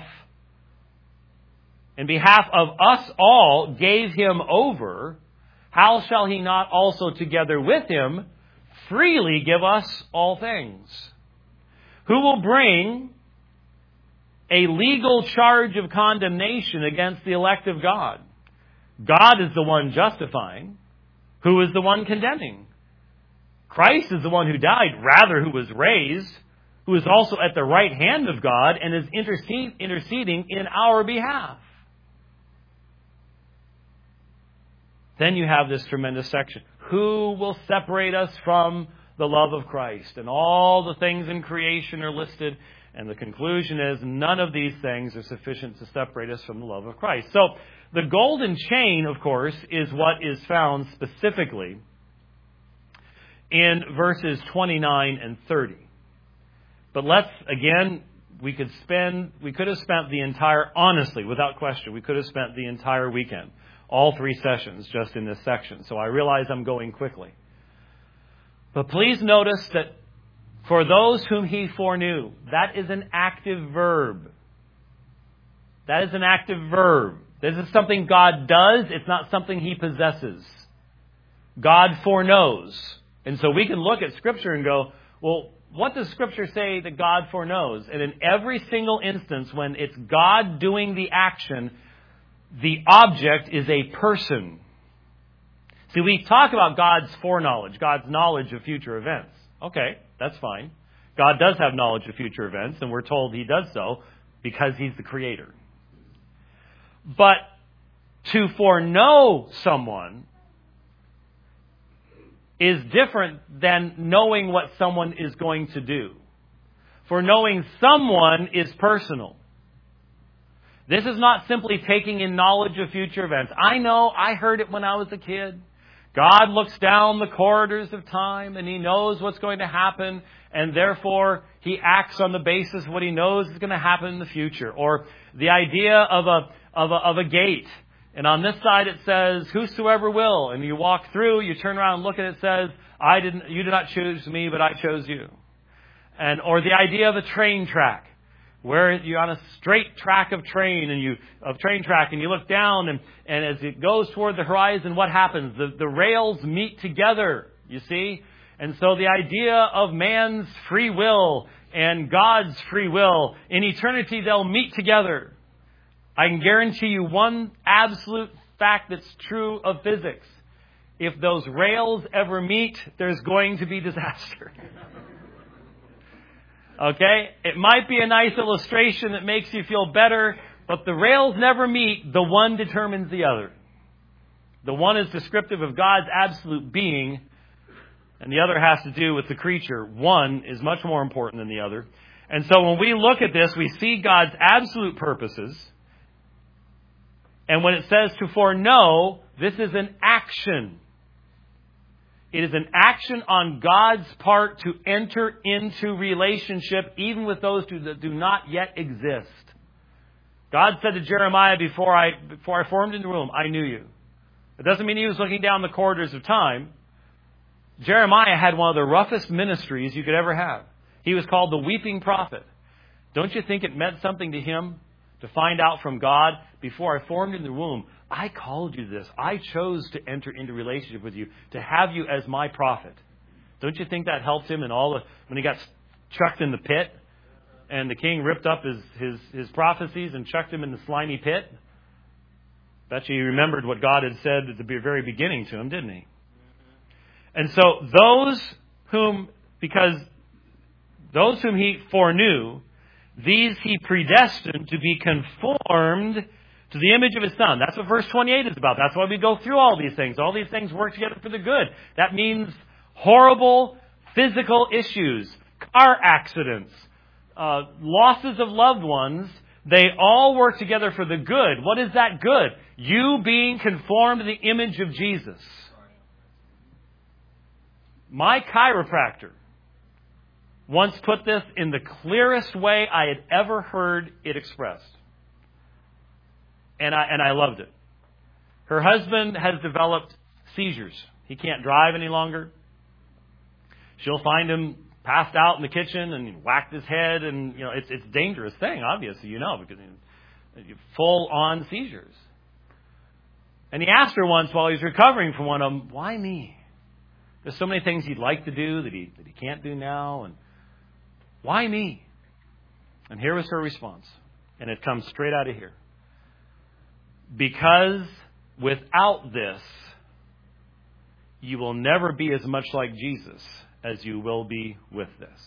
in behalf of us all, gave Him over, how shall He not also together with Him freely give us all things? Who will bring a legal charge of condemnation against the elect of God? God is the one justifying. Who is the one condemning? Christ is the one who died, rather who was raised, who is also at the right hand of God and is intercede, interceding in our behalf. then you have this tremendous section. Who will separate us from the love of Christ? And all the things in creation are listed. And the conclusion is none of these things are sufficient to separate us from the love of Christ. So the golden chain, of course, is what is found specifically in verses twenty-nine and thirty. But let's, again, we could spend, we could have spent the entire, honestly, without question, we could have spent the entire weekend, all three sessions, just in this section. So I realize I'm going quickly. But please notice that for those whom He foreknew, that is an active verb. That is an active verb. This is something God does. It's not something He possesses. God foreknows. And so we can look at Scripture and go, well, what does Scripture say that God foreknows? And in every single instance, when it's God doing the action, the object is a person. See, we talk about God's foreknowledge, God's knowledge of future events. Okay, that's fine. God does have knowledge of future events, and we're told He does so because He's the Creator. But to foreknow someone is different than knowing what someone is going to do. For knowing someone is personal. This is not simply taking in knowledge of future events. I know, I heard it when I was a kid. God looks down the corridors of time and He knows what's going to happen, and therefore He acts on the basis of what He knows is going to happen in the future. Or the idea of a of a, of a gate. And on this side it says, whosoever will. And you walk through, you turn around and look and it says, I didn't, you did not choose me, but I chose you. And, or the idea of a train track, where you're on a straight track of train and you, of train track and you look down and, and as it goes toward the horizon, what happens? The, the rails meet together, you see? And so the idea of man's free will and God's free will, in eternity they'll meet together. I can guarantee you one absolute fact that's true of physics. If those rails ever meet, there's going to be disaster. Okay? It might be a nice illustration that makes you feel better, but the rails never meet. The one determines the other. The one is descriptive of God's absolute being, and the other has to do with the creature. One is much more important than the other. And so when we look at this, we see God's absolute purposes. And when it says to foreknow, this is an action. It is an action on God's part to enter into relationship even with those that do not yet exist. God said to Jeremiah, before I, before I formed in the womb, I knew you. It doesn't mean He was looking down the corridors of time. Jeremiah had one of the roughest ministries you could ever have. He was called the weeping prophet. Don't you think it meant something to him to find out from God, before I formed in the womb, I called you this. I chose to enter into relationship with you, to have you as my prophet. Don't you think that helped him in all the, when he got chucked in the pit and the king ripped up his, his, his prophecies and chucked him in the slimy pit? Bet you he remembered what God had said at the very beginning to him, didn't he? And so those whom, because those whom He foreknew, these He predestined to be conformed to the image of His Son. That's what verse twenty-eight is about. That's why we go through all these things. All these things work together for the good. That means horrible physical issues, car accidents, uh, losses of loved ones. They all work together for the good. What is that good? You being conformed to the image of Jesus. My chiropractor once put this in the clearest way I had ever heard it expressed. And I, and I loved it. Her husband has developed seizures. He can't drive any longer. She'll find him passed out in the kitchen and whacked his head. And, you know, it's, it's a dangerous thing, obviously, you know, because full on seizures. And he asked her once while he was recovering from one of them, why me? There's so many things he'd like to do that he, that he can't do now. And why me? And here was her response. And it comes straight out of here. Because without this, you will never be as much like Jesus as you will be with this.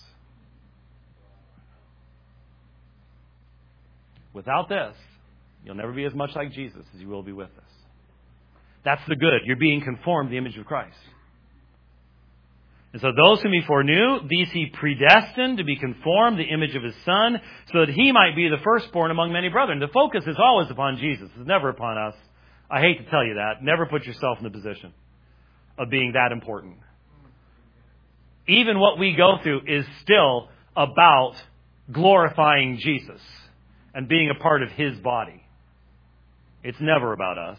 Without this, you'll never be as much like Jesus as you will be with this. That's the good. You're being conformed to the image of Christ. And so those whom he foreknew, these he predestined to be conformed to the image of his Son, so that he might be the firstborn among many brethren. The focus is always upon Jesus. It's never upon us. I hate to tell you that. Never put yourself in the position of being that important. Even what we go through is still about glorifying Jesus and being a part of his body. It's never about us.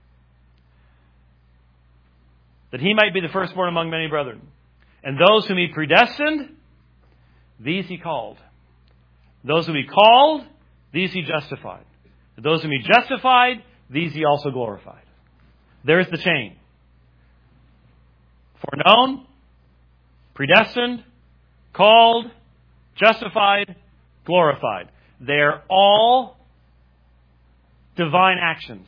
That he might be the firstborn among many brethren. And those whom he predestined, these he called. Those whom he called, these he justified. Those whom he justified, these he also glorified. There's the chain. Foreknown, predestined, called, justified, glorified. They're all divine actions.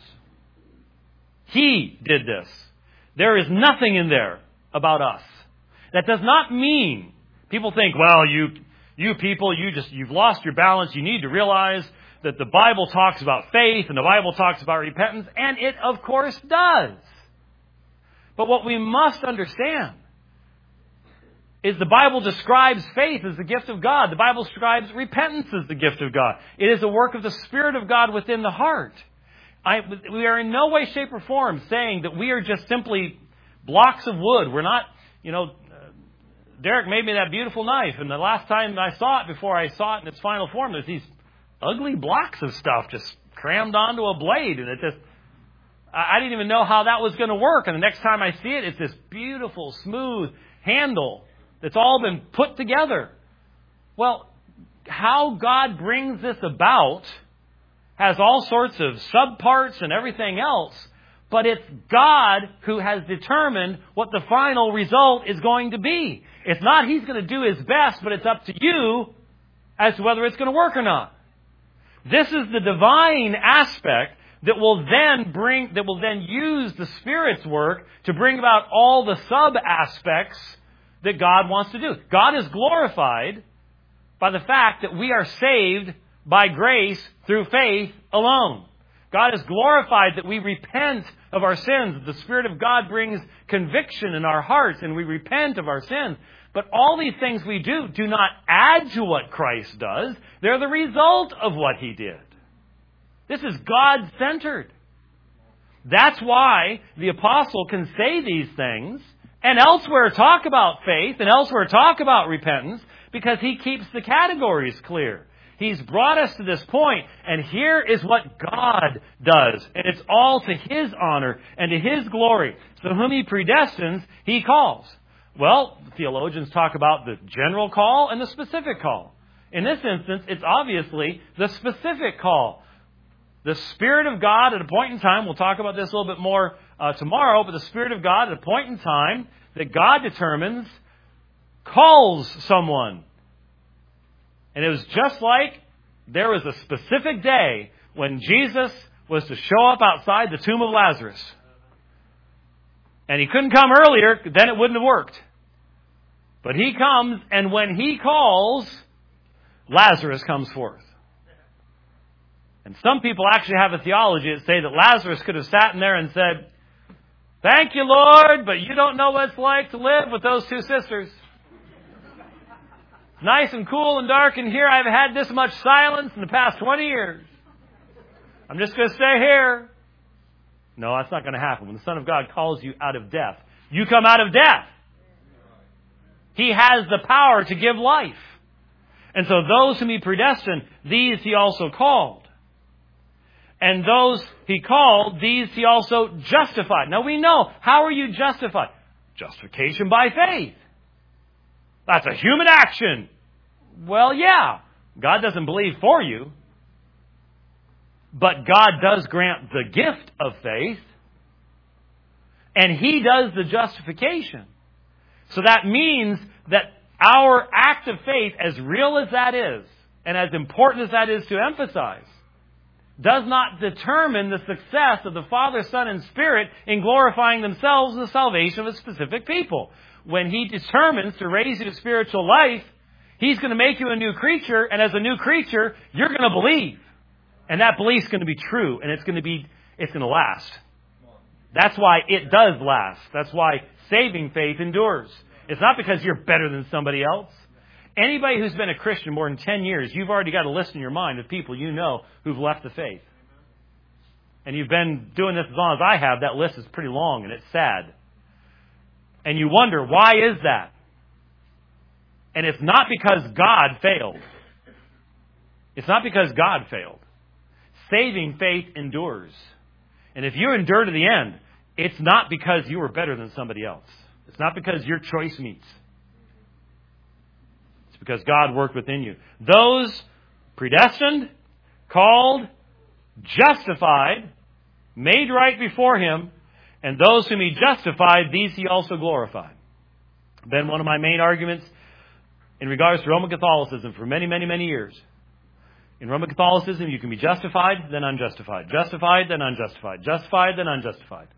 He did this. There is nothing in there about us. That does not mean people think, well, you you people, you just you've lost your balance. You need to realize that the Bible talks about faith and the Bible talks about repentance, and it of course does. But what we must understand is the Bible describes faith as the gift of God. The Bible describes repentance as the gift of God. It is a work of the Spirit of God within the heart. I, we are in no way, shape, or form saying that we are just simply blocks of wood. We're not, you know, Derek made me that beautiful knife, and the last time I saw it, before I saw it in its final form, there's these ugly blocks of stuff just crammed onto a blade, and it just, I didn't even know how that was going to work. And the next time I see it, it's this beautiful, smooth handle that's all been put together. Well, how God brings this about has all sorts of subparts and everything else, but it's God who has determined what the final result is going to be. It's not He's going to do His best, but it's up to you as to whether it's going to work or not. This is the divine aspect that will then bring, that will then use the Spirit's work to bring about all the sub-aspects that God wants to do. God is glorified by the fact that we are saved by grace through faith alone. God is glorified that we repent of our sins. The Spirit of God brings conviction in our hearts and we repent of our sins. But all these things we do do not add to what Christ does. They're the result of what He did. This is God-centered. That's why the apostle can say these things and elsewhere talk about faith and elsewhere talk about repentance, because he keeps the categories clear. He's brought us to this point, and here is what God does. And it's all to His honor and to His glory. So whom He predestines, He calls. Well, theologians talk about the general call and the specific call. In this instance, it's obviously the specific call. The Spirit of God at a point in time, we'll talk about this a little bit more uh, tomorrow, but the Spirit of God at a point in time that God determines calls someone. And it was just like there was a specific day when Jesus was to show up outside the tomb of Lazarus. And He couldn't come earlier, then it wouldn't have worked. But He comes, and when He calls, Lazarus comes forth. And some people actually have a theology that say that Lazarus could have sat in there and said, "Thank you, Lord, but you don't know what it's like to live with those two sisters. Nice and cool and dark in here. I've had this much silence in the past twenty years. I'm just going to stay here." No, that's not going to happen. When the Son of God calls you out of death, you come out of death. He has the power to give life. And so those whom He predestined, these He also called. And those He called, these He also justified. Now we know, how are you justified? Justification by faith. That's a human action. Well, yeah. God doesn't believe for you. But God does grant the gift of faith. And He does the justification. So that means that our act of faith, as real as that is, and as important as that is to emphasize, does not determine the success of the Father, Son, and Spirit in glorifying themselves in the salvation of a specific people. When He determines to raise you to spiritual life, He's going to make you a new creature, and as a new creature, you're going to believe. And that belief's going to be true, and it's going to be, it's going to last. That's why it does last. That's why saving faith endures. It's not because you're better than somebody else. Anybody who's been a Christian more than ten years, you've already got a list in your mind of people you know who've left the faith. And you've been doing this as long as I have. That list is pretty long and it's sad. And you wonder, why is that? And it's not because God failed. It's not because God failed. Saving faith endures. And if you endure to the end, it's not because you were better than somebody else. It's not because your choice meets. It's because God worked within you. Those predestined, called, justified, made right before Him, and those whom He justified, these He also glorified. Been one of my main arguments in regards to Roman Catholicism for many, many, many years. In Roman Catholicism, you can be justified, then unjustified. Justified, then unjustified. Justified, then unjustified.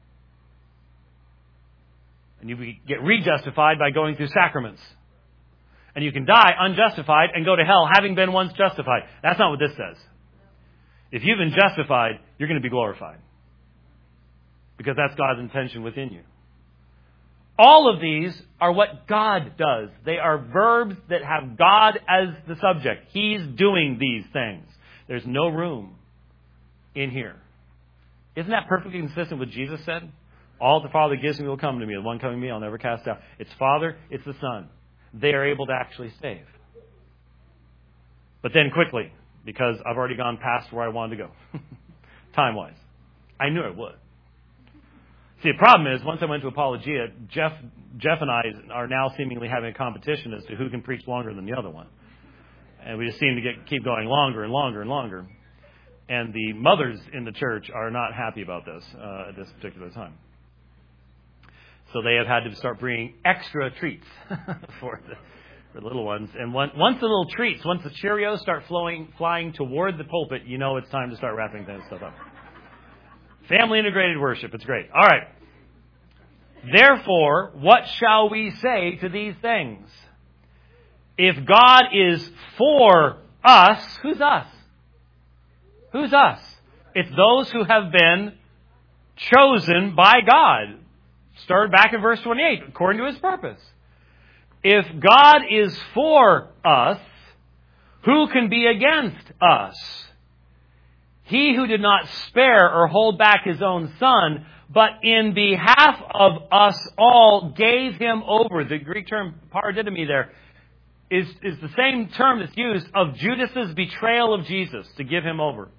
And you get re-justified by going through sacraments. And you can die unjustified and go to hell having been once justified. That's not what this says. If you've been justified, you're going to be glorified. Because that's God's intention within you. All of these are what God does. They are verbs that have God as the subject. He's doing these things. There's no room in here. Isn't that perfectly consistent with what Jesus said? All the Father gives me will come to me. The one coming to me I'll never cast out. It's Father, it's the Son. They are able to actually save. But then quickly, because I've already gone past where I wanted to go, time-wise. I knew I would. See, the problem is, once I went to Apologia, Jeff, Jeff and I are now seemingly having a competition as to who can preach longer than the other one. And we just seem to get keep going longer and longer and longer. And the mothers in the church are not happy about this uh, at this particular time. So they have had to start bringing extra treats for the, for the little ones. And one, once the little treats, once the Cheerios start flowing, flying toward the pulpit, you know it's time to start wrapping that stuff up. Family integrated worship. It's great. All right. Therefore, what shall we say to these things? If God is for us, who's us? Who's us? It's those who have been chosen by God. Started back in verse twenty-eight, according to His purpose. If God is for us, who can be against us? He who did not spare or hold back His own Son, but in behalf of us all gave Him over. The Greek term paradidomi there is, is the same term that's used of Judas's betrayal of Jesus, to give Him over.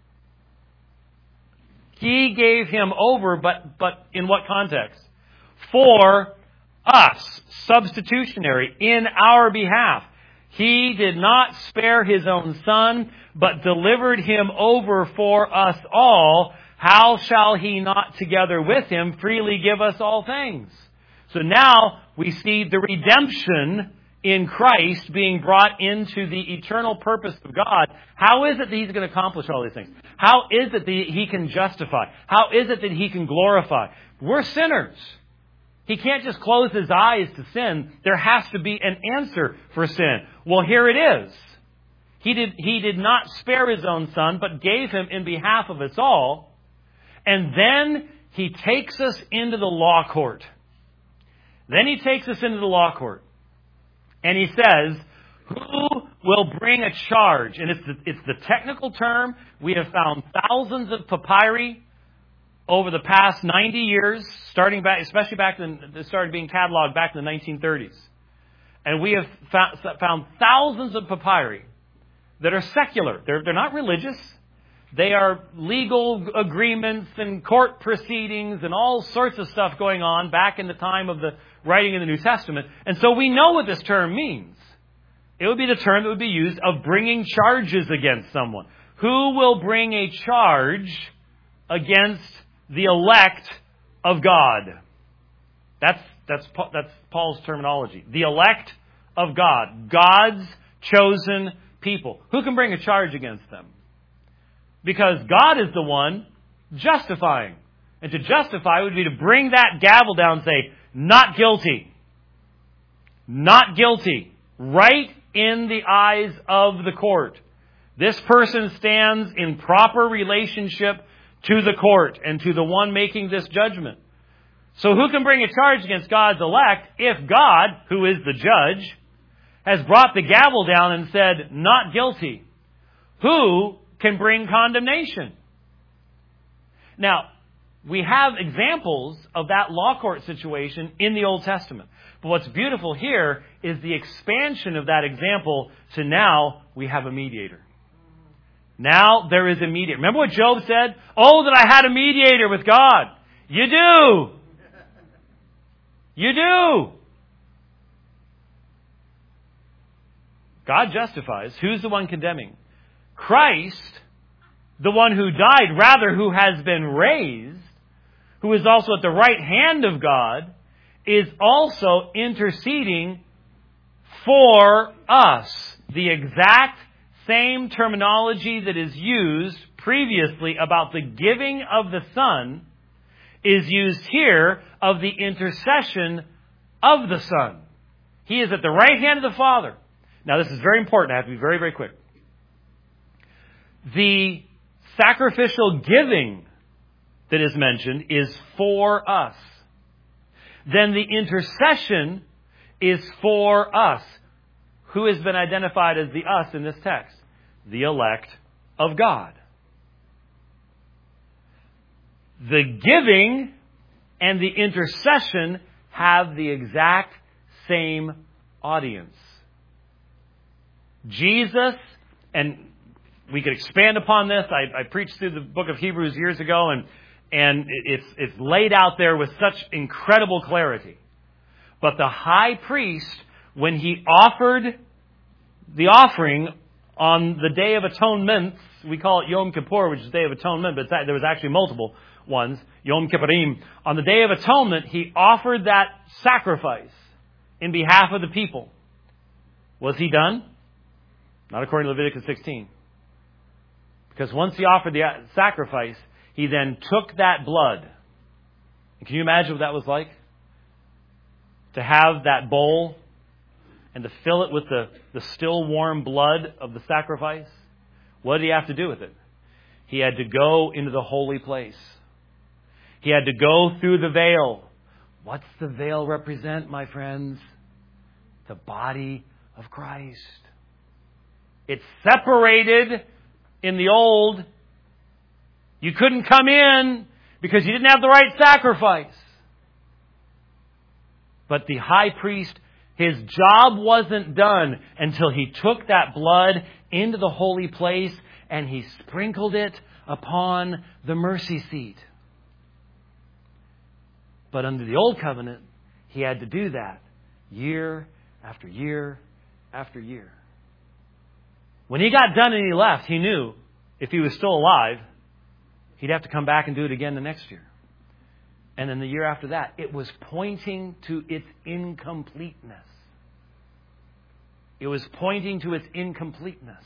He gave Him over, but, but in what context? For us, substitutionary, in our behalf. He did not spare His own Son, but delivered Him over for us all. How shall He not together with Him freely give us all things? So now we see the redemption in Christ being brought into the eternal purpose of God. How is it that He's going to accomplish all these things? How is it that He can justify? How is it that He can glorify? We're sinners. He can't just close His eyes to sin. There has to be an answer for sin. Well, here it is. He did, he did not spare His own Son, but gave Him in behalf of us all. And then He takes us into the law court. Then He takes us into the law court. And He says, who will bring a charge? And it's the, it's the technical term. We have found thousands of papyri over the past ninety years, starting back, especially back in, it started being cataloged back in the nineteen thirties. And we have found, found thousands of papyri that are secular. They're, they're not religious. They are legal agreements and court proceedings and all sorts of stuff going on back in the time of the writing of the New Testament. And so we know what this term means. It would be the term that would be used of bringing charges against someone. Who will bring a charge against the elect of God? That's, that's, that's Paul's terminology. The elect of God. God's chosen people. Who can bring a charge against them? Because God is the one justifying. And to justify would be to bring that gavel down and say, not guilty. Not guilty. Right in the eyes of the court. This person stands in proper relationship to the court and to the one making this judgment. So who can bring a charge against God's elect if God, who is the judge, has brought the gavel down and said, not guilty? Who can bring condemnation? Now, we have examples of that law court situation in the Old Testament. But what's beautiful here is the expansion of that example to now we have a mediator. Now there is a mediator. Remember what Job said? Oh, that I had a mediator with God. You do. You do. God justifies. Who's the one condemning? Christ, the one who died, rather who has been raised, who is also at the right hand of God, is also interceding for us. The exact same terminology that is used previously about the giving of the Son is used here of the intercession of the Son. He is at the right hand of the Father. Now, this is very important. I have to be very, very quick. The sacrificial giving that is mentioned is for us. Then the intercession is for us. Who has been identified as the us in this text? The elect of God. The giving and the intercession have the exact same audience. Jesus, and we could expand upon this. I, I preached through the book of Hebrews years ago, and and it's it's laid out there with such incredible clarity. But the high priest, when he offered the offering on the Day of Atonement, we call it Yom Kippur, which is Day of Atonement, but there was actually multiple ones, Yom Kippurim. On the Day of Atonement, he offered that sacrifice in behalf of the people. Was he done? Not according to Leviticus sixteen. Because once he offered the sacrifice, he then took that blood. And can you imagine what that was like? To have that bowl and to fill it with the, the still warm blood of the sacrifice. What did he have to do with it? He had to go into the holy place. He had to go through the veil. What's the veil represent, my friends? The body of Christ. It's separated in the old. You couldn't come in because you didn't have the right sacrifice. But the high priest, his job wasn't done until he took that blood into the holy place and he sprinkled it upon the mercy seat. But under the old covenant, he had to do that year after year after year. When he got done and he left, he knew if he was still alive, he'd have to come back and do it again the next year. And then the year after that, it was pointing to its incompleteness. It was pointing to its incompleteness.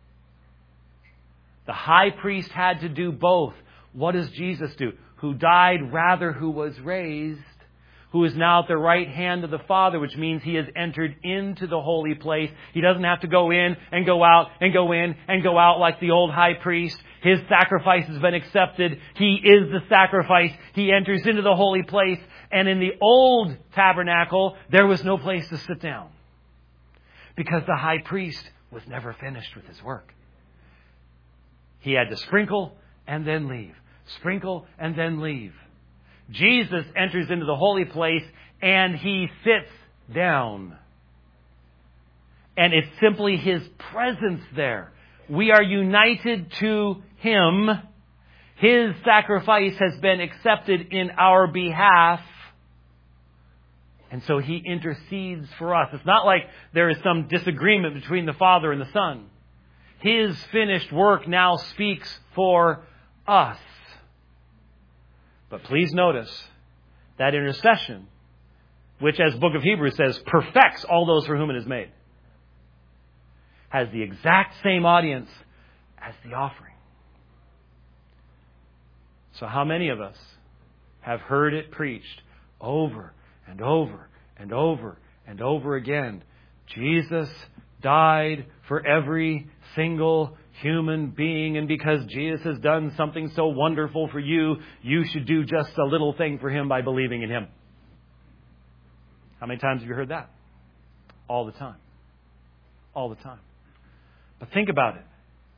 The high priest had to do both. What does Jesus do? Who died, rather who was raised, who is now at the right hand of the Father, which means he has entered into the holy place. He doesn't have to go in and go out and go in and go out like the old high priest. His sacrifice has been accepted. He is the sacrifice. He enters into the holy place. And in the old tabernacle, there was no place to sit down, because the high priest was never finished with his work. He had to sprinkle and then leave. Sprinkle and then leave. Jesus enters into the holy place and he sits down. And it's simply his presence there. We are united to him. His sacrifice has been accepted in our behalf. And so he intercedes for us. It's not like there is some disagreement between the Father and the Son. His finished work now speaks for us. But please notice that intercession, which as the book of Hebrews says, perfects all those for whom it is made, has the exact same audience as the offering. So how many of us have heard it preached over and over and over and over again? Jesus died for every single human being, and because Jesus has done something so wonderful for you, you should do just a little thing for Him by believing in Him. How many times have you heard that? All the time. All the time. But think about it.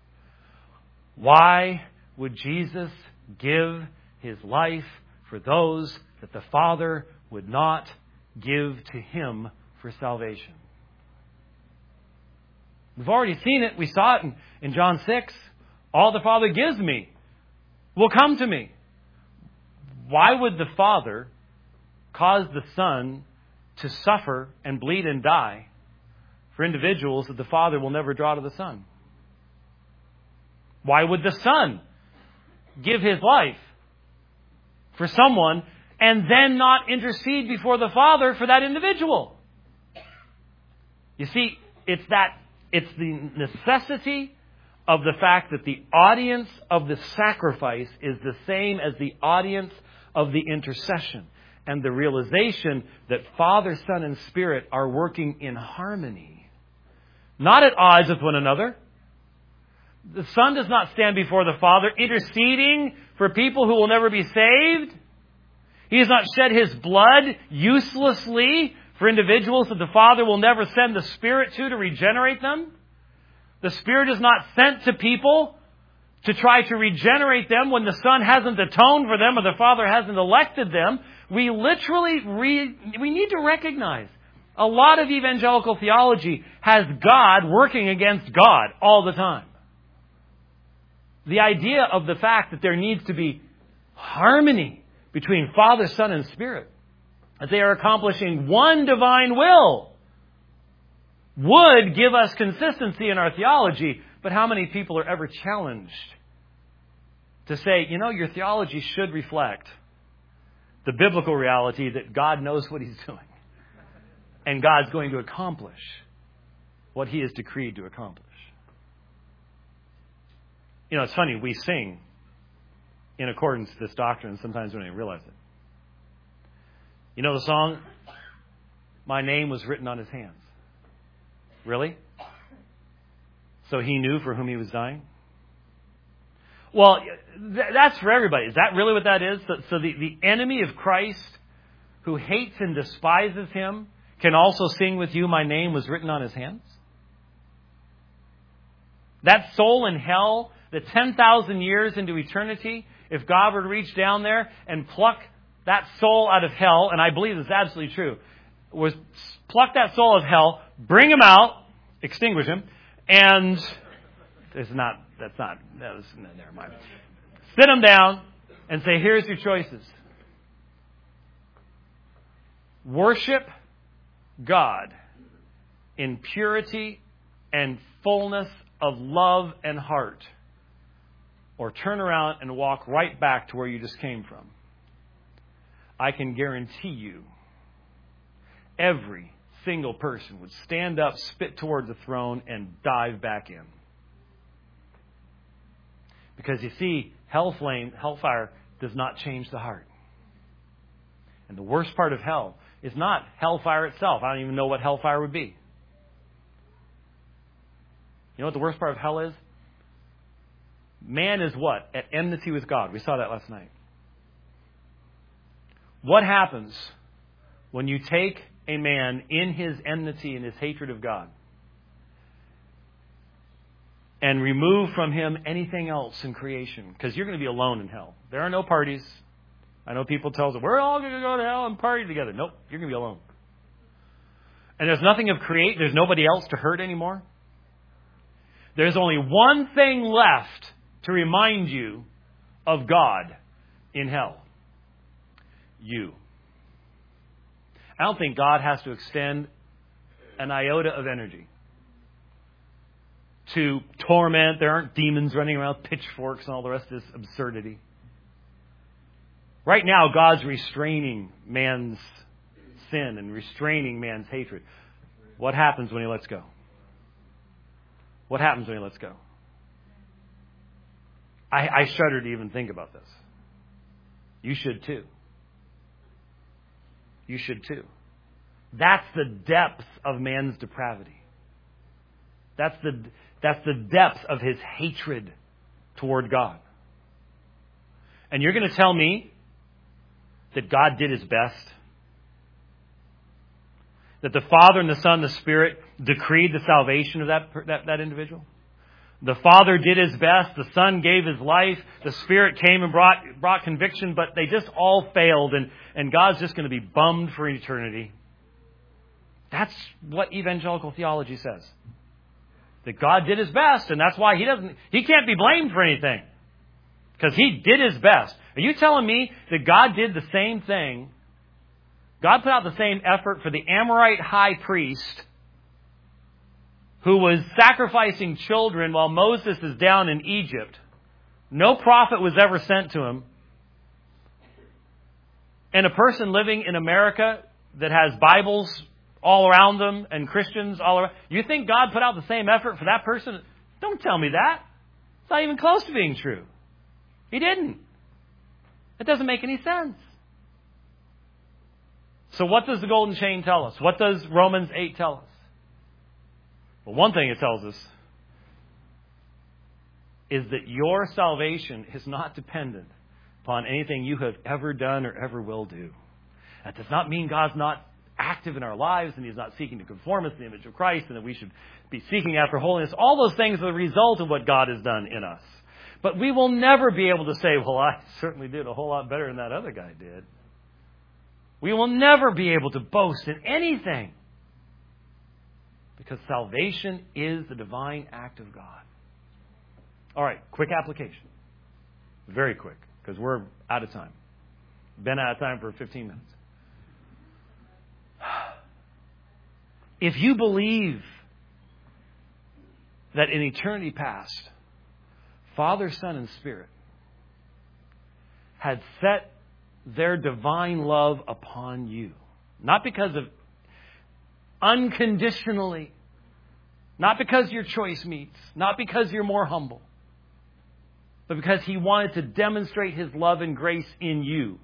Why would Jesus give His life for those that the Father would not give to Him for salvation? We've already seen it. We saw it in, in John six. All the Father gives me will come to me. Why would the Father cause the Son to suffer and bleed and die for individuals that the Father will never draw to the Son? Why would the Son give His life for someone and then not intercede before the Father for that individual? You see, it's that it's the necessity of the fact that the audience of the sacrifice is the same as the audience of the intercession, and the realization that Father, Son, and Spirit are working in harmony, not at odds with one another. The Son does not stand before the Father interceding for people who will never be saved. He has not shed His blood uselessly for individuals that the Father will never send the Spirit to to regenerate them. The Spirit is not sent to people to try to regenerate them when the Son hasn't atoned for them or the Father hasn't elected them. We literally, re- we need to recognize a lot of evangelical theology has God working against God all the time. The idea of the fact that there needs to be harmony between Father, Son, and Spirit, that they are accomplishing one divine will, would give us consistency in our theology. But how many people are ever challenged to say, you know, your theology should reflect the biblical reality that God knows what He's doing and God's going to accomplish what He has decreed to accomplish? You know, it's funny, we sing in accordance with this doctrine, sometimes we don't even realize it. You know the song, My Name Was Written on His Hands? Really? So He knew for whom He was dying? Well, th- that's for everybody. Is that really what that is? So, so the, the enemy of Christ, who hates and despises Him, can also sing with you, My name was written on His hands? That soul in hell, the ten thousand years into eternity, if God were to reach down there and pluck that soul out of hell, and I believe this is absolutely true, was pluck that soul out of hell, bring him out, extinguish him, and it's not, that's not, that was, no, never mind. Sit him down and say, here's your choices. Worship God in purity and fullness of love and heart, or turn around and walk right back to where you just came from. I can guarantee you every single person would stand up, spit toward the throne, and dive back in. Because you see, hell flame, hellfire does not change the heart. And the worst part of hell is not hellfire itself. I don't even know what hellfire would be. You know what the worst part of hell is? Man is what? At enmity with God. We saw that last night. What happens when you take a man in his enmity and his hatred of God and remove from him anything else in creation? Because you're going to be alone in hell. There are no parties. I know people tell us, we're all going to go to hell and party together. Nope, you're going to be alone. And there's nothing of create. There's nobody else to hurt anymore. There's only one thing left to remind you of God in hell. You. I don't think God has to extend an iota of energy to torment. There aren't demons running around with pitchforks and all the rest of this absurdity. Right now, God's restraining man's sin and restraining man's hatred. What happens when He lets go? What happens when He lets go? I, I shudder to even think about this. You should too. You should too. That's the depth of man's depravity. That's the That's the depth of his hatred toward God. And you're going to tell me that God did his best? That the Father and the Son and the Spirit decreed the salvation of that, that, that individual? The Father did his best. The Son gave his life. The Spirit came and brought, brought conviction, but they just all failed. And, and God's just going to be bummed for eternity. That's what evangelical theology says. That God did his best, and that's why he doesn't, he can't be blamed for anything. Because he did his best. Are you telling me that God did the same thing? God put out the same effort for the Amorite high priest who was sacrificing children while Moses is down in Egypt. No prophet was ever sent to him. And a person living in America that has Bibles all around them and Christians all around. You think God put out the same effort for that person? Don't tell me that. It's not even close to being true. He didn't. It doesn't make any sense. So what does the golden chain tell us? What does Romans eight tell us? Well, one thing it tells us is that your salvation is not dependent upon anything you have ever done or ever will do. That does not mean God's not active in our lives and He's not seeking to conform us to the image of Christ and that we should be seeking after holiness. All those things are the result of what God has done in us. But we will never be able to say, well, I certainly did a whole lot better than that other guy did. We will never be able to boast in anything because salvation is the divine act of God. All right, quick application. Very quick, because we're out of time. Been out of time for fifteen minutes. If you believe that in eternity past, Father, Son, and Spirit had set their divine love upon you, not because of unconditionally, not because your choice meets, not because you're more humble, but because He wanted to demonstrate His love and grace in you.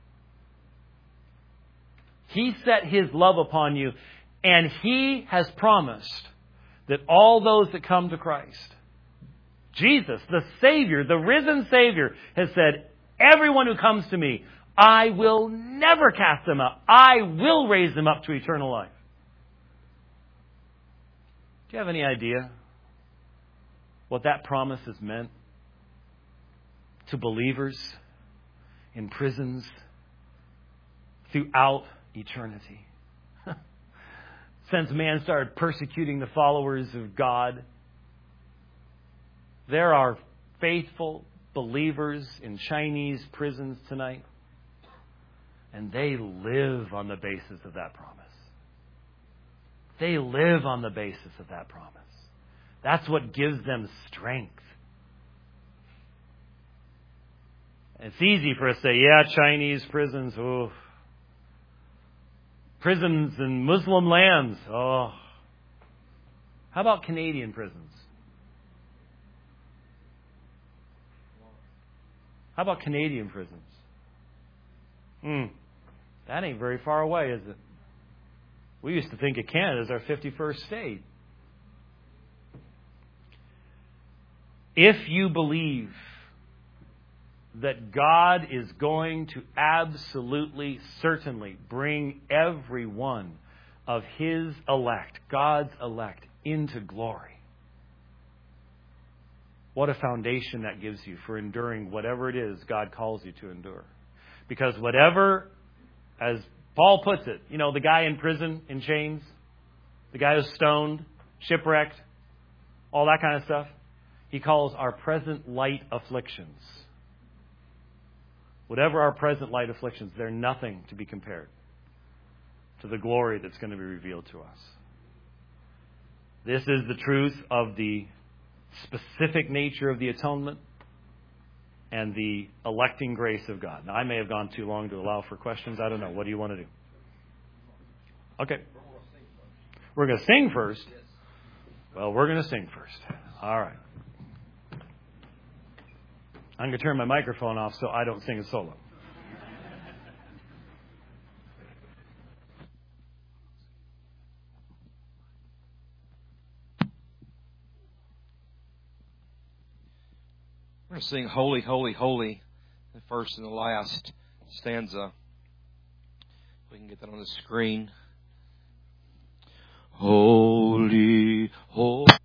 He set His love upon you, and He has promised that all those that come to Christ, Jesus, the Savior, the risen Savior, has said, everyone who comes to me, I will never cast them out. I will raise them up to eternal life. Do you have any idea what that promise has meant to believers in prisons throughout eternity? Since man started persecuting the followers of God, there are faithful believers in Chinese prisons tonight, and they live on the basis of that promise. They live on the basis of that promise. That's what gives them strength. It's easy for us to say, yeah, Chinese prisons, oh. Prisons in Muslim lands, oh. How about Canadian prisons? How about Canadian prisons? Hmm. That ain't very far away, is it? We used to think of Canada as our fifty-first state. If you believe that God is going to absolutely, certainly bring every one of His elect, God's elect, into glory, what a foundation that gives you for enduring whatever it is God calls you to endure. Because whatever, as Paul puts it, you know, the guy in prison, in chains, the guy who's stoned, shipwrecked, all that kind of stuff, he calls our present light afflictions. Whatever our present light afflictions, they're nothing to be compared to the glory that's going to be revealed to us. This is the truth of the specific nature of the atonement and the electing grace of God. Now, I may have gone too long to allow for questions. I don't know. What do you want to do? Okay. We're going to sing first. Well, we're going to sing first. All right. I'm going to turn my microphone off so I don't sing a solo. sing Holy, Holy, Holy, the first and the last stanza. We can get that on the screen. Holy, holy.